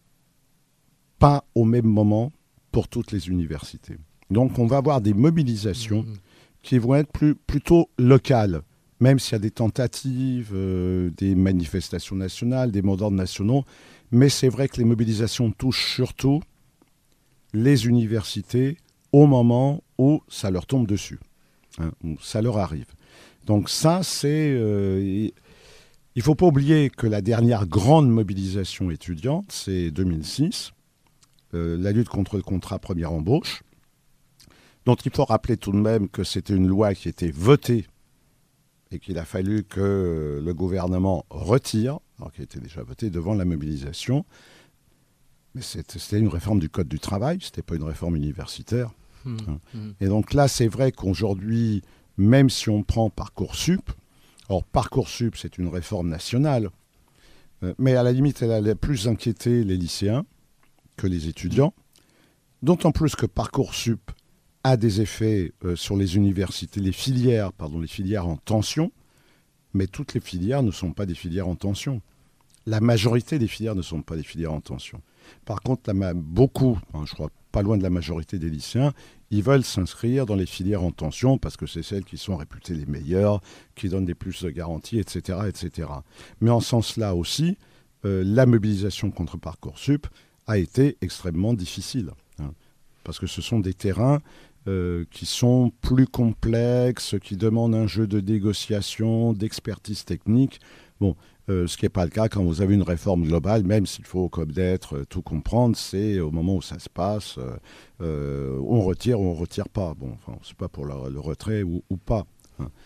pas au même moment pour toutes les universités. Donc on va avoir des mobilisations mmh. qui vont être plus, plutôt locales, même s'il y a des tentatives, euh, des manifestations nationales, des mots d'ordre nationaux, mais c'est vrai que les mobilisations touchent surtout les universités au moment où ça leur tombe dessus, hein, où ça leur arrive. Donc ça, c'est... Euh, il ne faut pas oublier que la dernière grande mobilisation étudiante, c'est deux mille six, Euh, la lutte contre le contrat première embauche, dont il faut rappeler tout de même que c'était une loi qui était votée et qu'il a fallu que euh, le gouvernement retire, alors qu'elle était déjà votée devant la mobilisation. Mais c'était, c'était une réforme du Code du travail, ce n'était pas une réforme universitaire. Mmh, hein. mmh. Et donc là, c'est vrai qu'aujourd'hui, même si on prend Parcoursup, alors Parcoursup, c'est une réforme nationale, euh, mais à la limite, elle a plus inquiété les lycéens que les étudiants, d'autant plus que Parcoursup a des effets euh, sur les universités, les filières, pardon, les filières en tension, mais toutes les filières ne sont pas des filières en tension. La majorité des filières ne sont pas des filières en tension. Par contre, la, beaucoup, hein, je crois pas loin de la majorité des lycéens, ils veulent s'inscrire dans les filières en tension parce que c'est celles qui sont réputées les meilleures, qui donnent des plus de garanties, et cetera, et cetera. Mais en ce sens-là aussi, euh, la mobilisation contre Parcoursup a été extrêmement difficile, hein, parce que ce sont des terrains euh, qui sont plus complexes, qui demandent un jeu de négociation, d'expertise technique. Bon, euh, ce qui n'est pas le cas quand vous avez une réforme globale, même s'il faut, comme d'être, euh, tout comprendre, c'est au moment où ça se passe, euh, euh, on retire ou on ne retire pas. Bon, enfin, c'est pas pour le, le retrait ou, ou pas. Hein.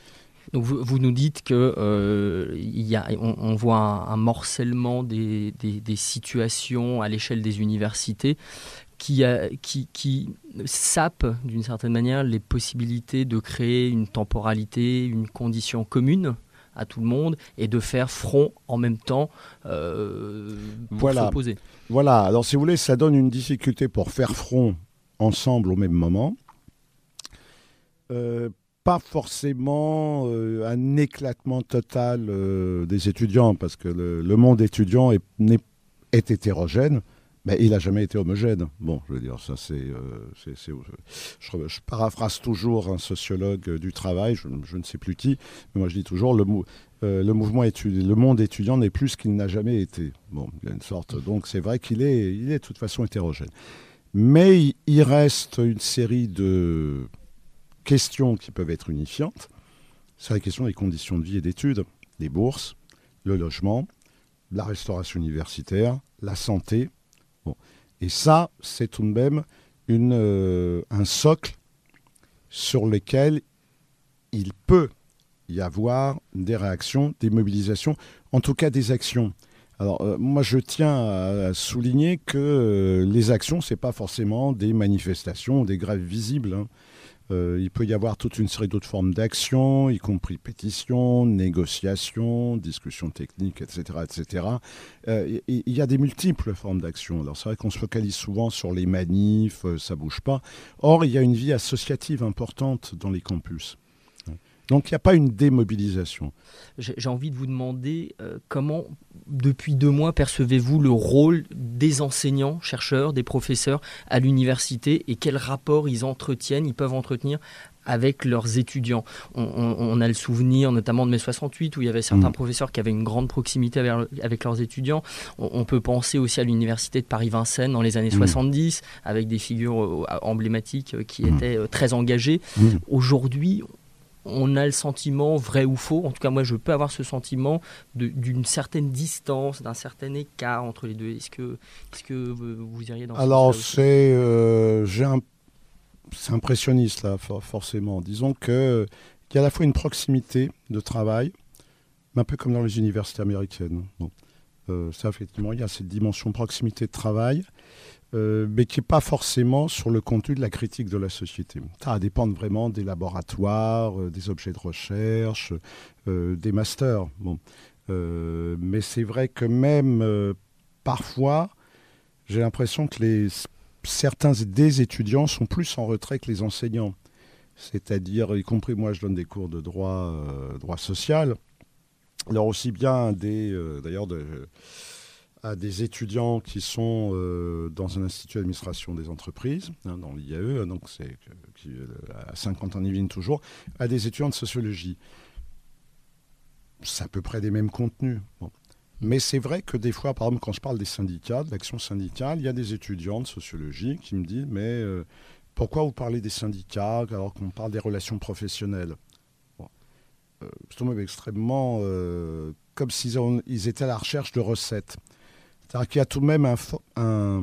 Donc vous, vous nous dites que euh, il y a, on, on voit un, un morcellement des, des, des situations à l'échelle des universités qui, a, qui, qui sape d'une certaine manière les possibilités de créer une temporalité, une condition commune à tout le monde et de faire front en même temps euh, pour voilà. s'opposer. Voilà, alors si vous voulez, ça donne une difficulté pour faire front ensemble au même moment. Euh, pas forcément euh, un éclatement total euh, des étudiants, parce que le, le monde étudiant est, est, est hétérogène, mais il n'a jamais été homogène. Bon, je veux dire, ça c'est... Euh, c'est, c'est je, je paraphrase toujours un sociologue du travail, je, je ne sais plus qui, mais moi je dis toujours, le, mou, euh, le, mouvement étudi- le monde étudiant n'est plus ce qu'il n'a jamais été. Bon, il y a une sorte... Donc c'est vrai qu'il est, il est de toute façon hétérogène. Mais il, il reste une série de questions qui peuvent être unifiantes. C'est la question des conditions de vie et d'études, les bourses, le logement, la restauration universitaire, la santé. Bon. Et ça, c'est tout de même une, euh, un socle sur lequel il peut y avoir des réactions, des mobilisations, en tout cas des actions. Alors, euh, moi, je tiens à, à souligner que euh, les actions, ce n'est pas forcément des manifestations, des grèves visibles. Hein. Euh, il peut y avoir toute une série d'autres formes d'actions, y compris pétitions, négociations, discussions techniques, et cetera et cetera. Euh, il y a des multiples formes d'actions. Alors, c'est vrai qu'on se focalise souvent sur les manifs, euh, ça ne bouge pas. Or, il y a une vie associative importante dans les campus. Donc, il n'y a pas une démobilisation. J'ai, j'ai envie de vous demander euh, comment, depuis deux mois, percevez-vous le rôle des enseignants, chercheurs, des professeurs à l'université et quel rapport ils entretiennent, ils peuvent entretenir avec leurs étudiants. On, on, on a le souvenir notamment de mai soixante-huit où il y avait certains mmh. professeurs qui avaient une grande proximité avec, avec leurs étudiants. On, on peut penser aussi à l'université de Paris-Vincennes dans les années mmh. soixante-dix avec des figures euh, emblématiques qui mmh. étaient euh, très engagées. Mmh. Aujourd'hui, on a le sentiment, vrai ou faux, en tout cas moi je peux avoir ce sentiment de, d'une certaine distance, d'un certain écart entre les deux. Est-ce que, est-ce que vous iriez dans ce Alors sens-là aussi ? c'est, euh, j'ai un, c'est impressionniste là, for- forcément. Disons qu'il y a à la fois une proximité de travail, mais un peu comme dans les universités américaines. Bon. Euh, ça effectivement, il y a cette dimension proximité de travail. Euh, mais qui n'est pas forcément sur le contenu de la critique de la société. Ça va dépendre vraiment des laboratoires, euh, des objets de recherche, euh, des masters. Bon. Euh, mais c'est vrai que même euh, parfois, j'ai l'impression que les, certains des étudiants sont plus en retrait que les enseignants. C'est-à-dire, y compris moi, je donne des cours de droit, euh, droit social. Alors aussi bien des, euh, d'ailleurs, de... à des étudiants qui sont euh, dans un institut d'administration des entreprises, hein, dans l'I A E, donc c'est qui, à Saint-Quentin-en-Yvelines toujours, à des étudiants de sociologie. C'est à peu près les mêmes contenus. Bon. Mais c'est vrai que des fois, par exemple, quand je parle des syndicats, de l'action syndicale, il y a des étudiants de sociologie qui me disent « Mais euh, pourquoi vous parlez des syndicats alors qu'on parle des relations professionnelles ?» Bon. euh, C'est tout de même extrêmement... Euh, comme s'ils ont, ils étaient à la recherche de recettes. C'est-à-dire qu'il y a tout de même un, un,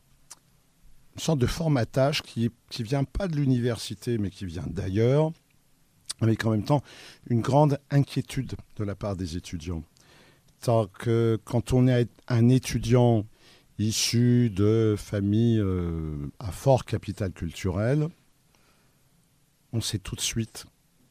une sorte de formatage qui ne vient pas de l'université, mais qui vient d'ailleurs, avec en même temps une grande inquiétude de la part des étudiants. C'est-à-dire que quand on est un étudiant issu de familles euh, à fort capital culturel, on sait tout de suite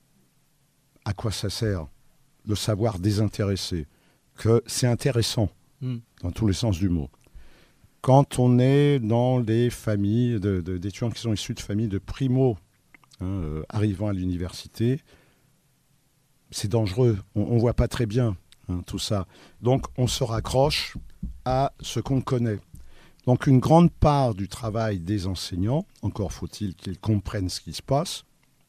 à quoi ça sert, le savoir désintéressé, que c'est intéressant. Mmh. Dans tous les sens du mot. Quand on est dans les familles de, de, d'étudiants qui sont issus de familles de primo, hein, euh, arrivant à l'université, c'est dangereux. On ne voit pas très bien hein, tout ça. Donc on se raccroche à ce qu'on connaît. Donc une grande part du travail des enseignants, encore faut-il qu'ils comprennent ce qui se passe,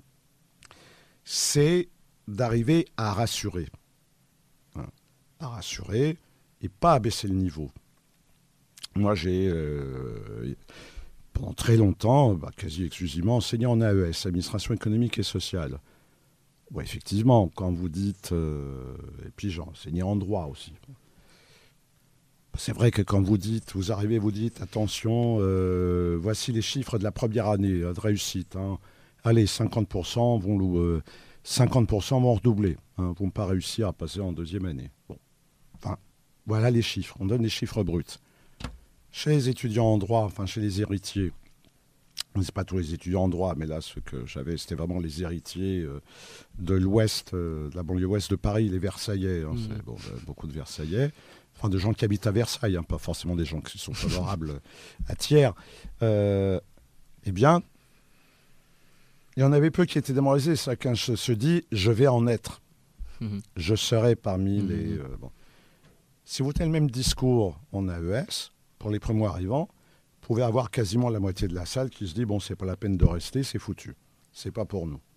c'est d'arriver à rassurer. Hein, à rassurer et pas à baisser le niveau. Moi, j'ai, euh, pendant très longtemps, bah, quasi exclusivement, enseigné en A E S, Administration économique et sociale. Bon, effectivement, quand vous dites... Euh, et puis j'ai enseigné en droit aussi. C'est vrai que quand vous dites, vous arrivez, vous dites, attention, euh, voici les chiffres de la première année de réussite. Hein. Allez, cinquante pour cent vont... Euh, cinquante pour cent vont redoubler, hein, vont pas réussir à passer en deuxième année. Bon. Enfin, voilà les chiffres. On donne les chiffres bruts. Chez les étudiants en droit, enfin chez les héritiers, c'est pas tous les étudiants en droit, mais là, ce que j'avais, c'était vraiment les héritiers euh, de l'ouest, euh, de la banlieue ouest de Paris, les Versaillais. Hein, mmh. C'est, bon, euh, beaucoup de Versaillais. Enfin, de gens qui habitent à Versailles, hein, pas forcément des gens qui sont favorables à Thiers. Euh, eh bien, il y en avait peu qui étaient démoralisés. Chacun se, se dit, je vais en être. Mmh. Je serai parmi mmh. les... Euh, bon. Si vous tenez le même discours en A E S, pour les primo arrivants, vous pouvez avoir quasiment la moitié de la salle qui se dit, bon, c'est pas la peine de rester, c'est foutu. C'est pas pour nous.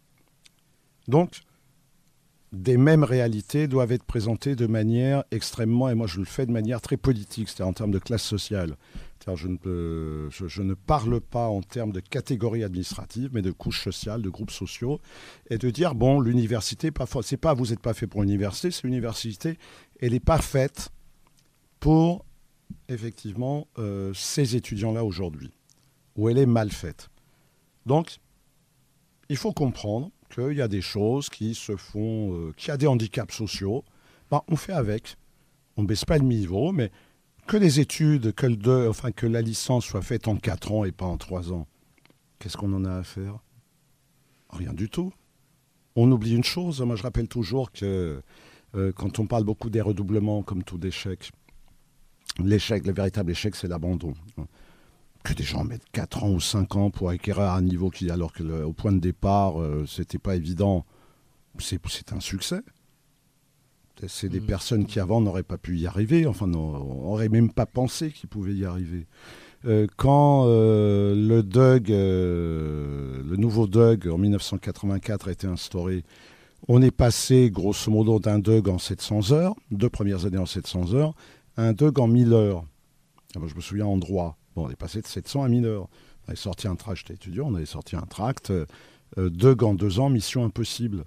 Donc, des mêmes réalités doivent être présentées de manière extrêmement, et moi je le fais de manière très politique, c'est-à-dire en termes de classe sociale. C'est-à-dire je ne, peux, je, je ne parle pas en termes de catégories administratives, mais de couches sociales, de groupes sociaux, et de dire, bon, l'université, pas, c'est pas vous n'êtes pas fait pour l'université, c'est l'université, elle n'est pas faite pour, effectivement, euh, ces étudiants-là aujourd'hui, où elle est mal faite. Donc, il faut comprendre qu'il y a des choses qui se font, euh, qu'il y a des handicaps sociaux, ben, on fait avec. On ne baisse pas le niveau, mais que les études, que, le de, enfin, que la licence soit faite en quatre ans et pas en trois ans, qu'est-ce qu'on en a à faire ? Rien du tout. On oublie une chose, moi je rappelle toujours que euh, quand on parle beaucoup des redoublements comme tout échec, l'échec, le véritable échec, c'est l'abandon. Que des gens mettent quatre ans ou cinq ans pour acquérir un niveau qui, alors qu'au point de départ, euh, c'était pas évident, c'est, c'est un succès. C'est des mmh. personnes qui, avant, n'auraient pas pu y arriver, enfin, n'auraient même pas pensé qu'ils pouvaient y arriver. Euh, quand euh, le D U G, euh, le nouveau D U G, en dix-neuf cent quatre-vingt-quatre, a été instauré, on est passé, grosso modo, d'un D U G en sept cents heures, deux premières années en sept cents heures, à un D U G en mille heures. Alors, je me souviens en droit. Bon, on est passé de sept cents à mille heures. On avait sorti un tract, j'étais étudiant, on avait sorti un tract, euh, D U G en deux ans, mission impossible.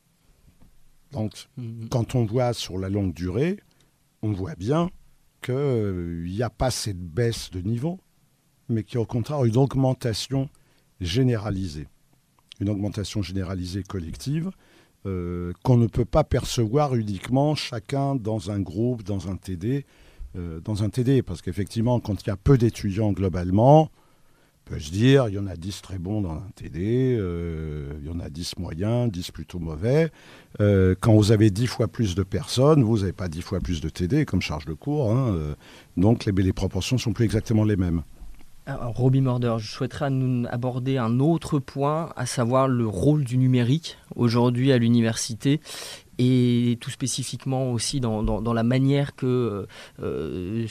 Donc, mmh. quand on voit sur la longue durée, on voit bien qu'il n'y euh, a pas cette baisse de niveau, mais qu'il y a au contraire une augmentation généralisée. Une augmentation généralisée collective euh, qu'on ne peut pas percevoir uniquement chacun dans un groupe, dans un T D, Euh, dans un T D, parce qu'effectivement, quand il y a peu d'étudiants globalement, on peut se dire, il y en a dix très bons dans un T D, euh, il y en a dix moyens, dix plutôt mauvais. Euh, quand vous avez dix fois plus de personnes, vous n'avez pas dix fois plus de T D comme charge de cours, hein, euh, donc les, les proportions ne sont plus exactement les mêmes. Alors, Roby Morder, je souhaiterais nous aborder un autre point, à savoir le rôle du numérique aujourd'hui à l'université, et tout spécifiquement aussi dans, dans, dans la manière que euh,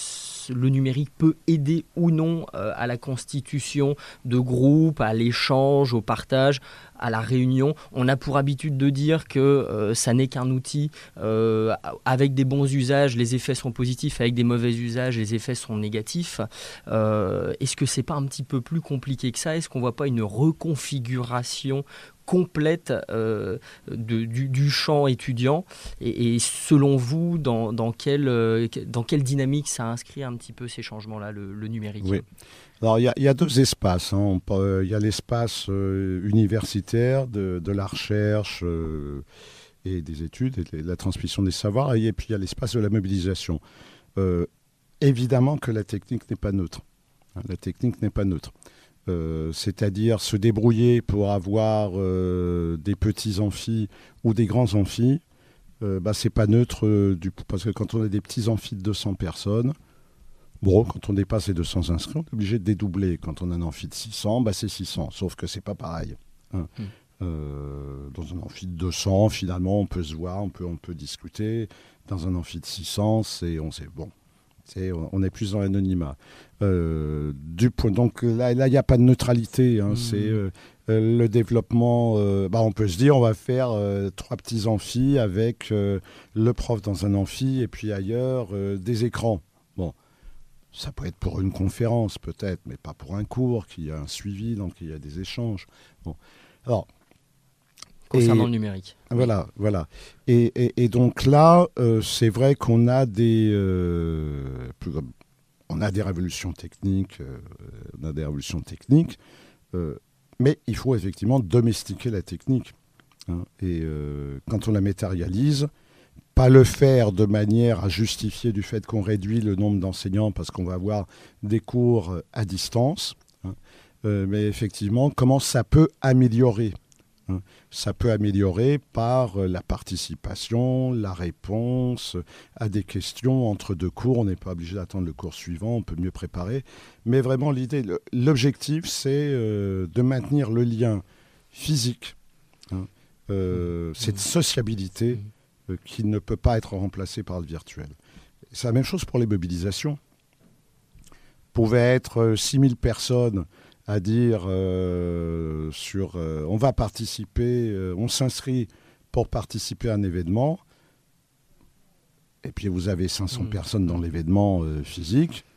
le numérique peut aider ou non euh, à la constitution de groupes, à l'échange, au partage, à la réunion. On a pour habitude de dire que euh, ça n'est qu'un outil. Euh, avec des bons usages, les effets sont positifs. Avec des mauvais usages, les effets sont négatifs. Euh, est-ce que c'est pas un petit peu plus compliqué que ça ? Est-ce qu'on voit pas une reconfiguration complète euh, de, du, du champ étudiant et, et selon vous, dans, dans, quelle, euh, dans quelle dynamique ça inscrit un petit peu ces changements-là, le, le numérique ? Oui. Alors, il y, y a deux espaces. Il hein. euh, y a l'espace euh, universitaire de, de la recherche euh, et des études et de la transmission des savoirs, et puis il y a l'espace de la mobilisation. Euh, évidemment que la technique n'est pas neutre. Hein, la technique n'est pas neutre. Euh, c'est-à-dire se débrouiller pour avoir euh, des petits amphis ou des grands amphis, euh, bah, c'est pas neutre euh, du, parce que quand on a des petits amphis de deux cents personnes, bon, quand on dépasse les deux cents inscrits, on est obligé de dédoubler. Quand on a un amphi de six cents, bah, c'est six cents, sauf que c'est pas pareil. Hein. Mmh. Euh, dans un amphi de deux cents, finalement, on peut se voir, on peut, on peut discuter. Dans un amphi de six cents, c'est, on sait, bon, c'est, on est plus dans l'anonymat. Euh, du point, donc là, il n'y a pas de neutralité. Hein, mmh. C'est euh, le développement. Euh, bah, on peut se dire, on va faire euh, trois petits amphis avec euh, le prof dans un amphi et puis ailleurs euh, des écrans. Bon, ça peut être pour une conférence peut-être, mais pas pour un cours, qu'il y a un suivi, donc il y a des échanges. Bon, alors. Concernant et, le numérique. Voilà, voilà. Et, et, et donc là, euh, c'est vrai qu'on a des. Euh, plus, On a des révolutions techniques, euh, on a des révolutions techniques, euh, mais il faut effectivement domestiquer la technique. hein, et euh, quand on la matérialise, pas le faire de manière à justifier du fait qu'on réduit le nombre d'enseignants parce qu'on va avoir des cours à distance, hein, euh, mais effectivement, comment ça peut améliorer, hein. Ça peut améliorer par la participation, la réponse à des questions entre deux cours. On n'est pas obligé d'attendre le cours suivant, on peut mieux préparer. Mais vraiment, l'idée, l'objectif, c'est euh, de maintenir le lien physique, hein, euh, cette sociabilité euh, qui ne peut pas être remplacée par le virtuel. C'est la même chose pour les mobilisations. Pouvait être six mille personnes à dire euh, sur euh, on va participer, euh, on s'inscrit pour participer à un événement, et puis vous avez cinq cents mmh. personnes dans l'événement euh, physique,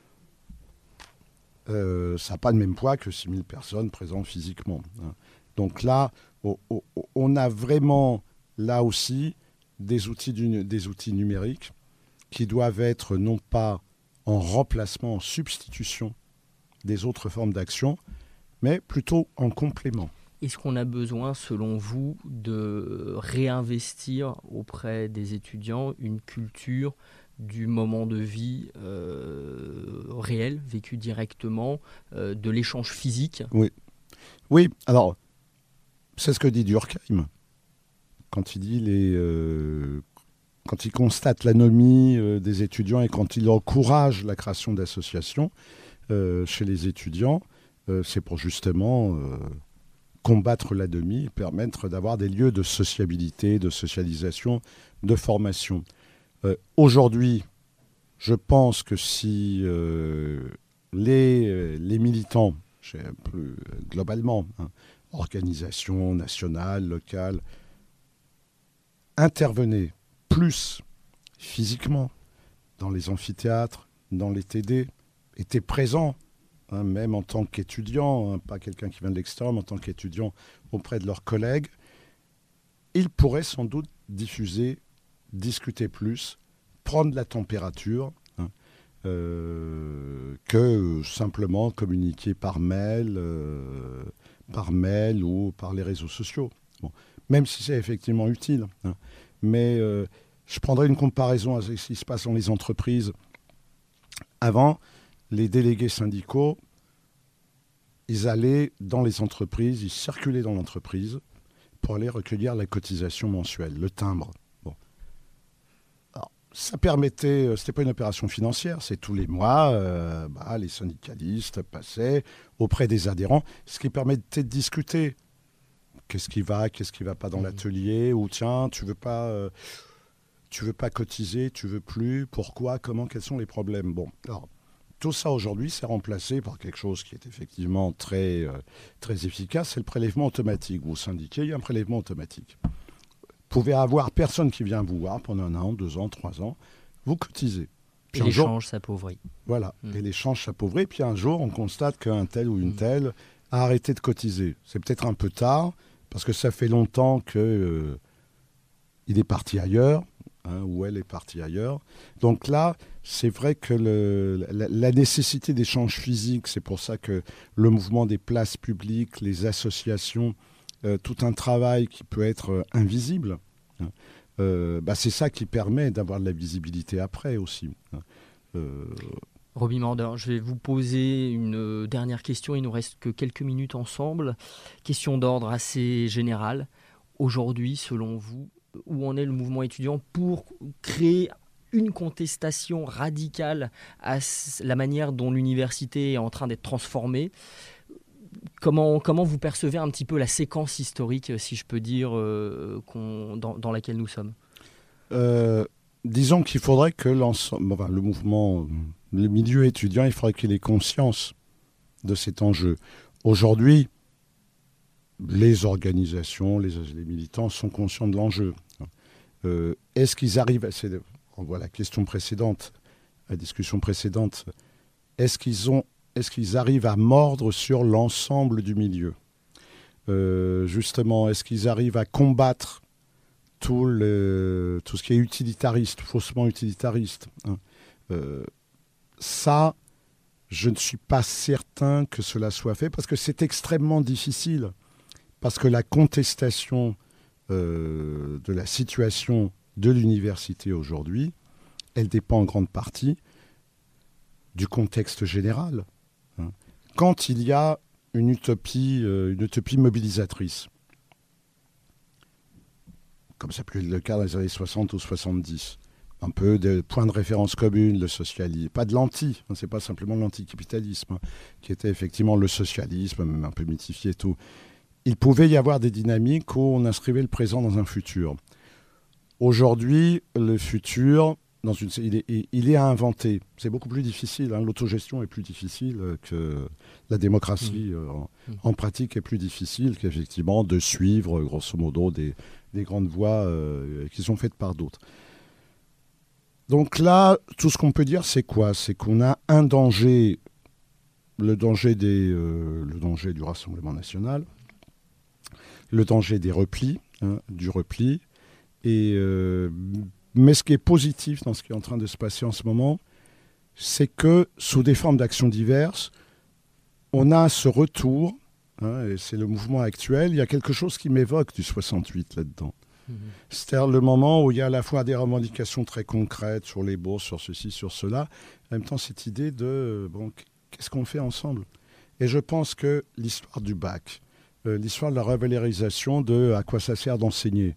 euh, ça n'a pas le même poids que six mille personnes présentes physiquement, hein. Donc là, on, on, on a vraiment, là aussi, des outils, du, des outils numériques qui doivent être non pas en remplacement, en substitution des autres formes d'action, mais plutôt en complément. Est-ce qu'on a besoin, selon vous, de réinvestir auprès des étudiants une culture du moment de vie euh, réel, vécu directement, euh, de l'échange physique ? Oui. Oui, alors, c'est ce que dit Durkheim. Quand il dit les... Euh, quand il constate l'anomie euh, des étudiants et quand il encourage la création d'associations euh, chez les étudiants, euh, c'est pour justement euh, combattre l'anomie et permettre d'avoir des lieux de sociabilité, de socialisation, de formation. Euh, aujourd'hui, je pense que si euh, les, les militants, plus globalement, hein, organisations nationales, locales, intervenaient plus physiquement dans les amphithéâtres, dans les T D, étaient présents, hein, même en tant qu'étudiants, hein, pas quelqu'un qui vient de l'extérieur, mais en tant qu'étudiants auprès de leurs collègues, ils pourraient sans doute diffuser, discuter plus, prendre la température, hein, euh, que simplement communiquer par mail, euh, par mail ou par les réseaux sociaux. Bon. Même si c'est effectivement utile, hein. Mais euh, je prendrai une comparaison avec ce qui se passe dans les entreprises. Avant, les délégués syndicaux, ils allaient dans les entreprises, ils circulaient dans l'entreprise pour aller recueillir la cotisation mensuelle, le timbre. Bon. Alors, ça permettait, c'était pas une opération financière, c'est tous les mois, euh, bah, les syndicalistes passaient auprès des adhérents, ce qui permettait de discuter. Qu'est-ce qui va, qu'est-ce qui ne va pas dans l'atelier, ou tiens, tu ne veux pas, euh, tu veux pas cotiser, tu ne veux plus, pourquoi, comment, quels sont les problèmes. Bon, alors, tout ça aujourd'hui, c'est remplacé par quelque chose qui est effectivement très, euh, très efficace, c'est le prélèvement automatique. Vous syndiquez, il y a un prélèvement automatique. Vous pouvez avoir personne qui vient vous voir pendant un an, deux ans, trois ans, vous cotisez. Puis et l'échange s'appauvrit. Voilà, mmh. et l'échange s'appauvrit, puis un jour, on constate qu'un tel ou une mmh. telle a arrêté de cotiser. C'est peut-être un peu tard, parce que ça fait longtemps qu'il euh, est parti ailleurs, hein, ou elle est partie ailleurs. Donc là, c'est vrai que le, la, la nécessité d'échanges physiques, c'est pour ça que le mouvement des places publiques, les associations, euh, tout un travail qui peut être euh, invisible, hein, euh, bah c'est ça qui permet d'avoir de la visibilité après aussi. Hein. Euh, Roby Morder, je vais vous poser une dernière question. Il nous reste que quelques minutes ensemble. Question d'ordre assez générale. Aujourd'hui, selon vous, où en est le mouvement étudiant pour créer une contestation radicale à la manière dont l'université est en train d'être transformée ? Comment, comment vous percevez un petit peu la séquence historique, si je peux dire, euh, qu'on, dans, dans laquelle nous sommes ? euh, Disons qu'il faudrait que l'ensemble, enfin, le mouvement... Le milieu étudiant, il faudrait qu'il ait conscience de cet enjeu. Aujourd'hui, les organisations, les, les militants sont conscients de l'enjeu. Euh, est-ce qu'ils arrivent à... C'est, on voit la question précédente, la discussion précédente. Est-ce qu'ils, ont, est-ce qu'ils arrivent à mordre sur l'ensemble du milieu ? euh, Justement, est-ce qu'ils arrivent à combattre tout, le, tout ce qui est utilitariste, faussement utilitariste, hein, euh, ça, je ne suis pas certain que cela soit fait parce que c'est extrêmement difficile. Parce que la contestation euh, de la situation de l'université aujourd'hui, elle dépend en grande partie du contexte général. Hein. Quand il y a une utopie, euh, une utopie mobilisatrice, comme ça peut être le cas dans les années soixante ou soixante-dix, un peu de points de référence communes, le socialisme, pas de l'anti, hein, c'est pas simplement l'anticapitalisme, hein, qui était effectivement le socialisme, même un peu mythifié et tout. Il pouvait y avoir des dynamiques où on inscrivait le présent dans un futur. Aujourd'hui, le futur, dans une, il, est, il est à inventer. C'est beaucoup plus difficile. Hein. L'autogestion est plus difficile que la démocratie. Mmh. Euh, en, mmh. en pratique, est plus difficile qu'effectivement de suivre, grosso modo, des, des grandes voies euh, qui sont faites par d'autres. Donc là, tout ce qu'on peut dire, c'est quoi ? C'est qu'on a un danger, le danger, des, euh, le danger du Rassemblement national, le danger des replis, hein, du repli. Et, euh, mais ce qui est positif dans ce qui est en train de se passer en ce moment, c'est que sous des formes d'action diverses, on a ce retour, hein, et c'est le mouvement actuel, il y a quelque chose qui m'évoque du soixante-huit là-dedans. Mmh. C'est-à-dire le moment où il y a à la fois des revendications très concrètes sur les bourses, sur ceci, sur cela, en même temps cette idée de, bon, qu'est-ce qu'on fait ensemble ? Et je pense que l'histoire du bac, euh, l'histoire de la revalorisation de à quoi ça sert d'enseigner,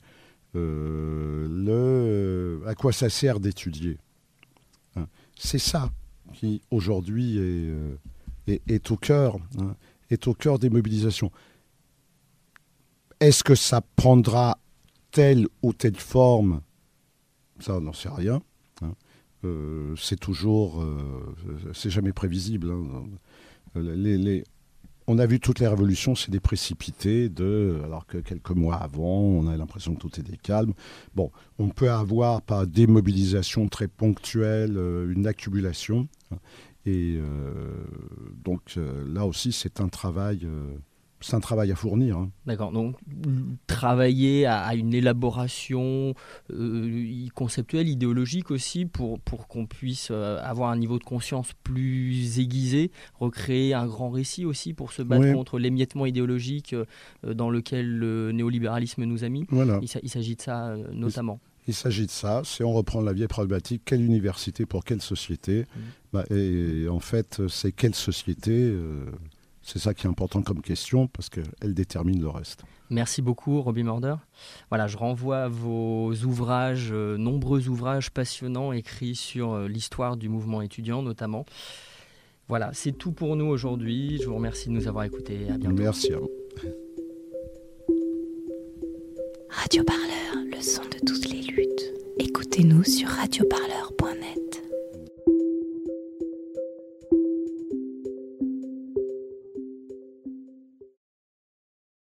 euh, le, à quoi ça sert d'étudier, hein, c'est ça qui aujourd'hui est, euh, est, est au cœur, hein, est au cœur des mobilisations. Est-ce que ça prendra telle ou telle forme ? Ça, on n'en sait rien. Hein. Euh, c'est toujours, euh, c'est jamais prévisible. Hein. Les, les, on a vu toutes les révolutions, c'est des précipités, de, alors que quelques mois avant, on a l'impression que tout était calme. Bon, on peut avoir par des mobilisations très ponctuelles, euh, une accumulation. Hein. Et euh, donc euh, là aussi, c'est un travail... Euh, C'est un travail à fournir. Hein. D'accord. Donc, travailler à, à une élaboration euh, conceptuelle, idéologique aussi, pour, pour qu'on puisse euh, avoir un niveau de conscience plus aiguisé, recréer un grand récit aussi pour se battre oui. contre l'émiettement idéologique euh, dans lequel le néolibéralisme nous a mis. Voilà. Il, il s'agit de ça euh, notamment. Il, il s'agit de ça. C'est on reprend la vieille problématique. Quelle université pour quelle société mmh. bah, et, et en fait, c'est quelle société euh, c'est ça qui est important comme question, parce qu'elle détermine le reste. Merci beaucoup, Roby Murder. Voilà, je renvoie à vos ouvrages, euh, nombreux ouvrages passionnants écrits sur euh, l'histoire du mouvement étudiant, notamment. Voilà, c'est tout pour nous aujourd'hui. Je vous remercie de nous avoir écoutés. À bientôt. Merci à vous. Radio Parleur, le son de toutes les luttes. Écoutez-nous sur radio parleur point net.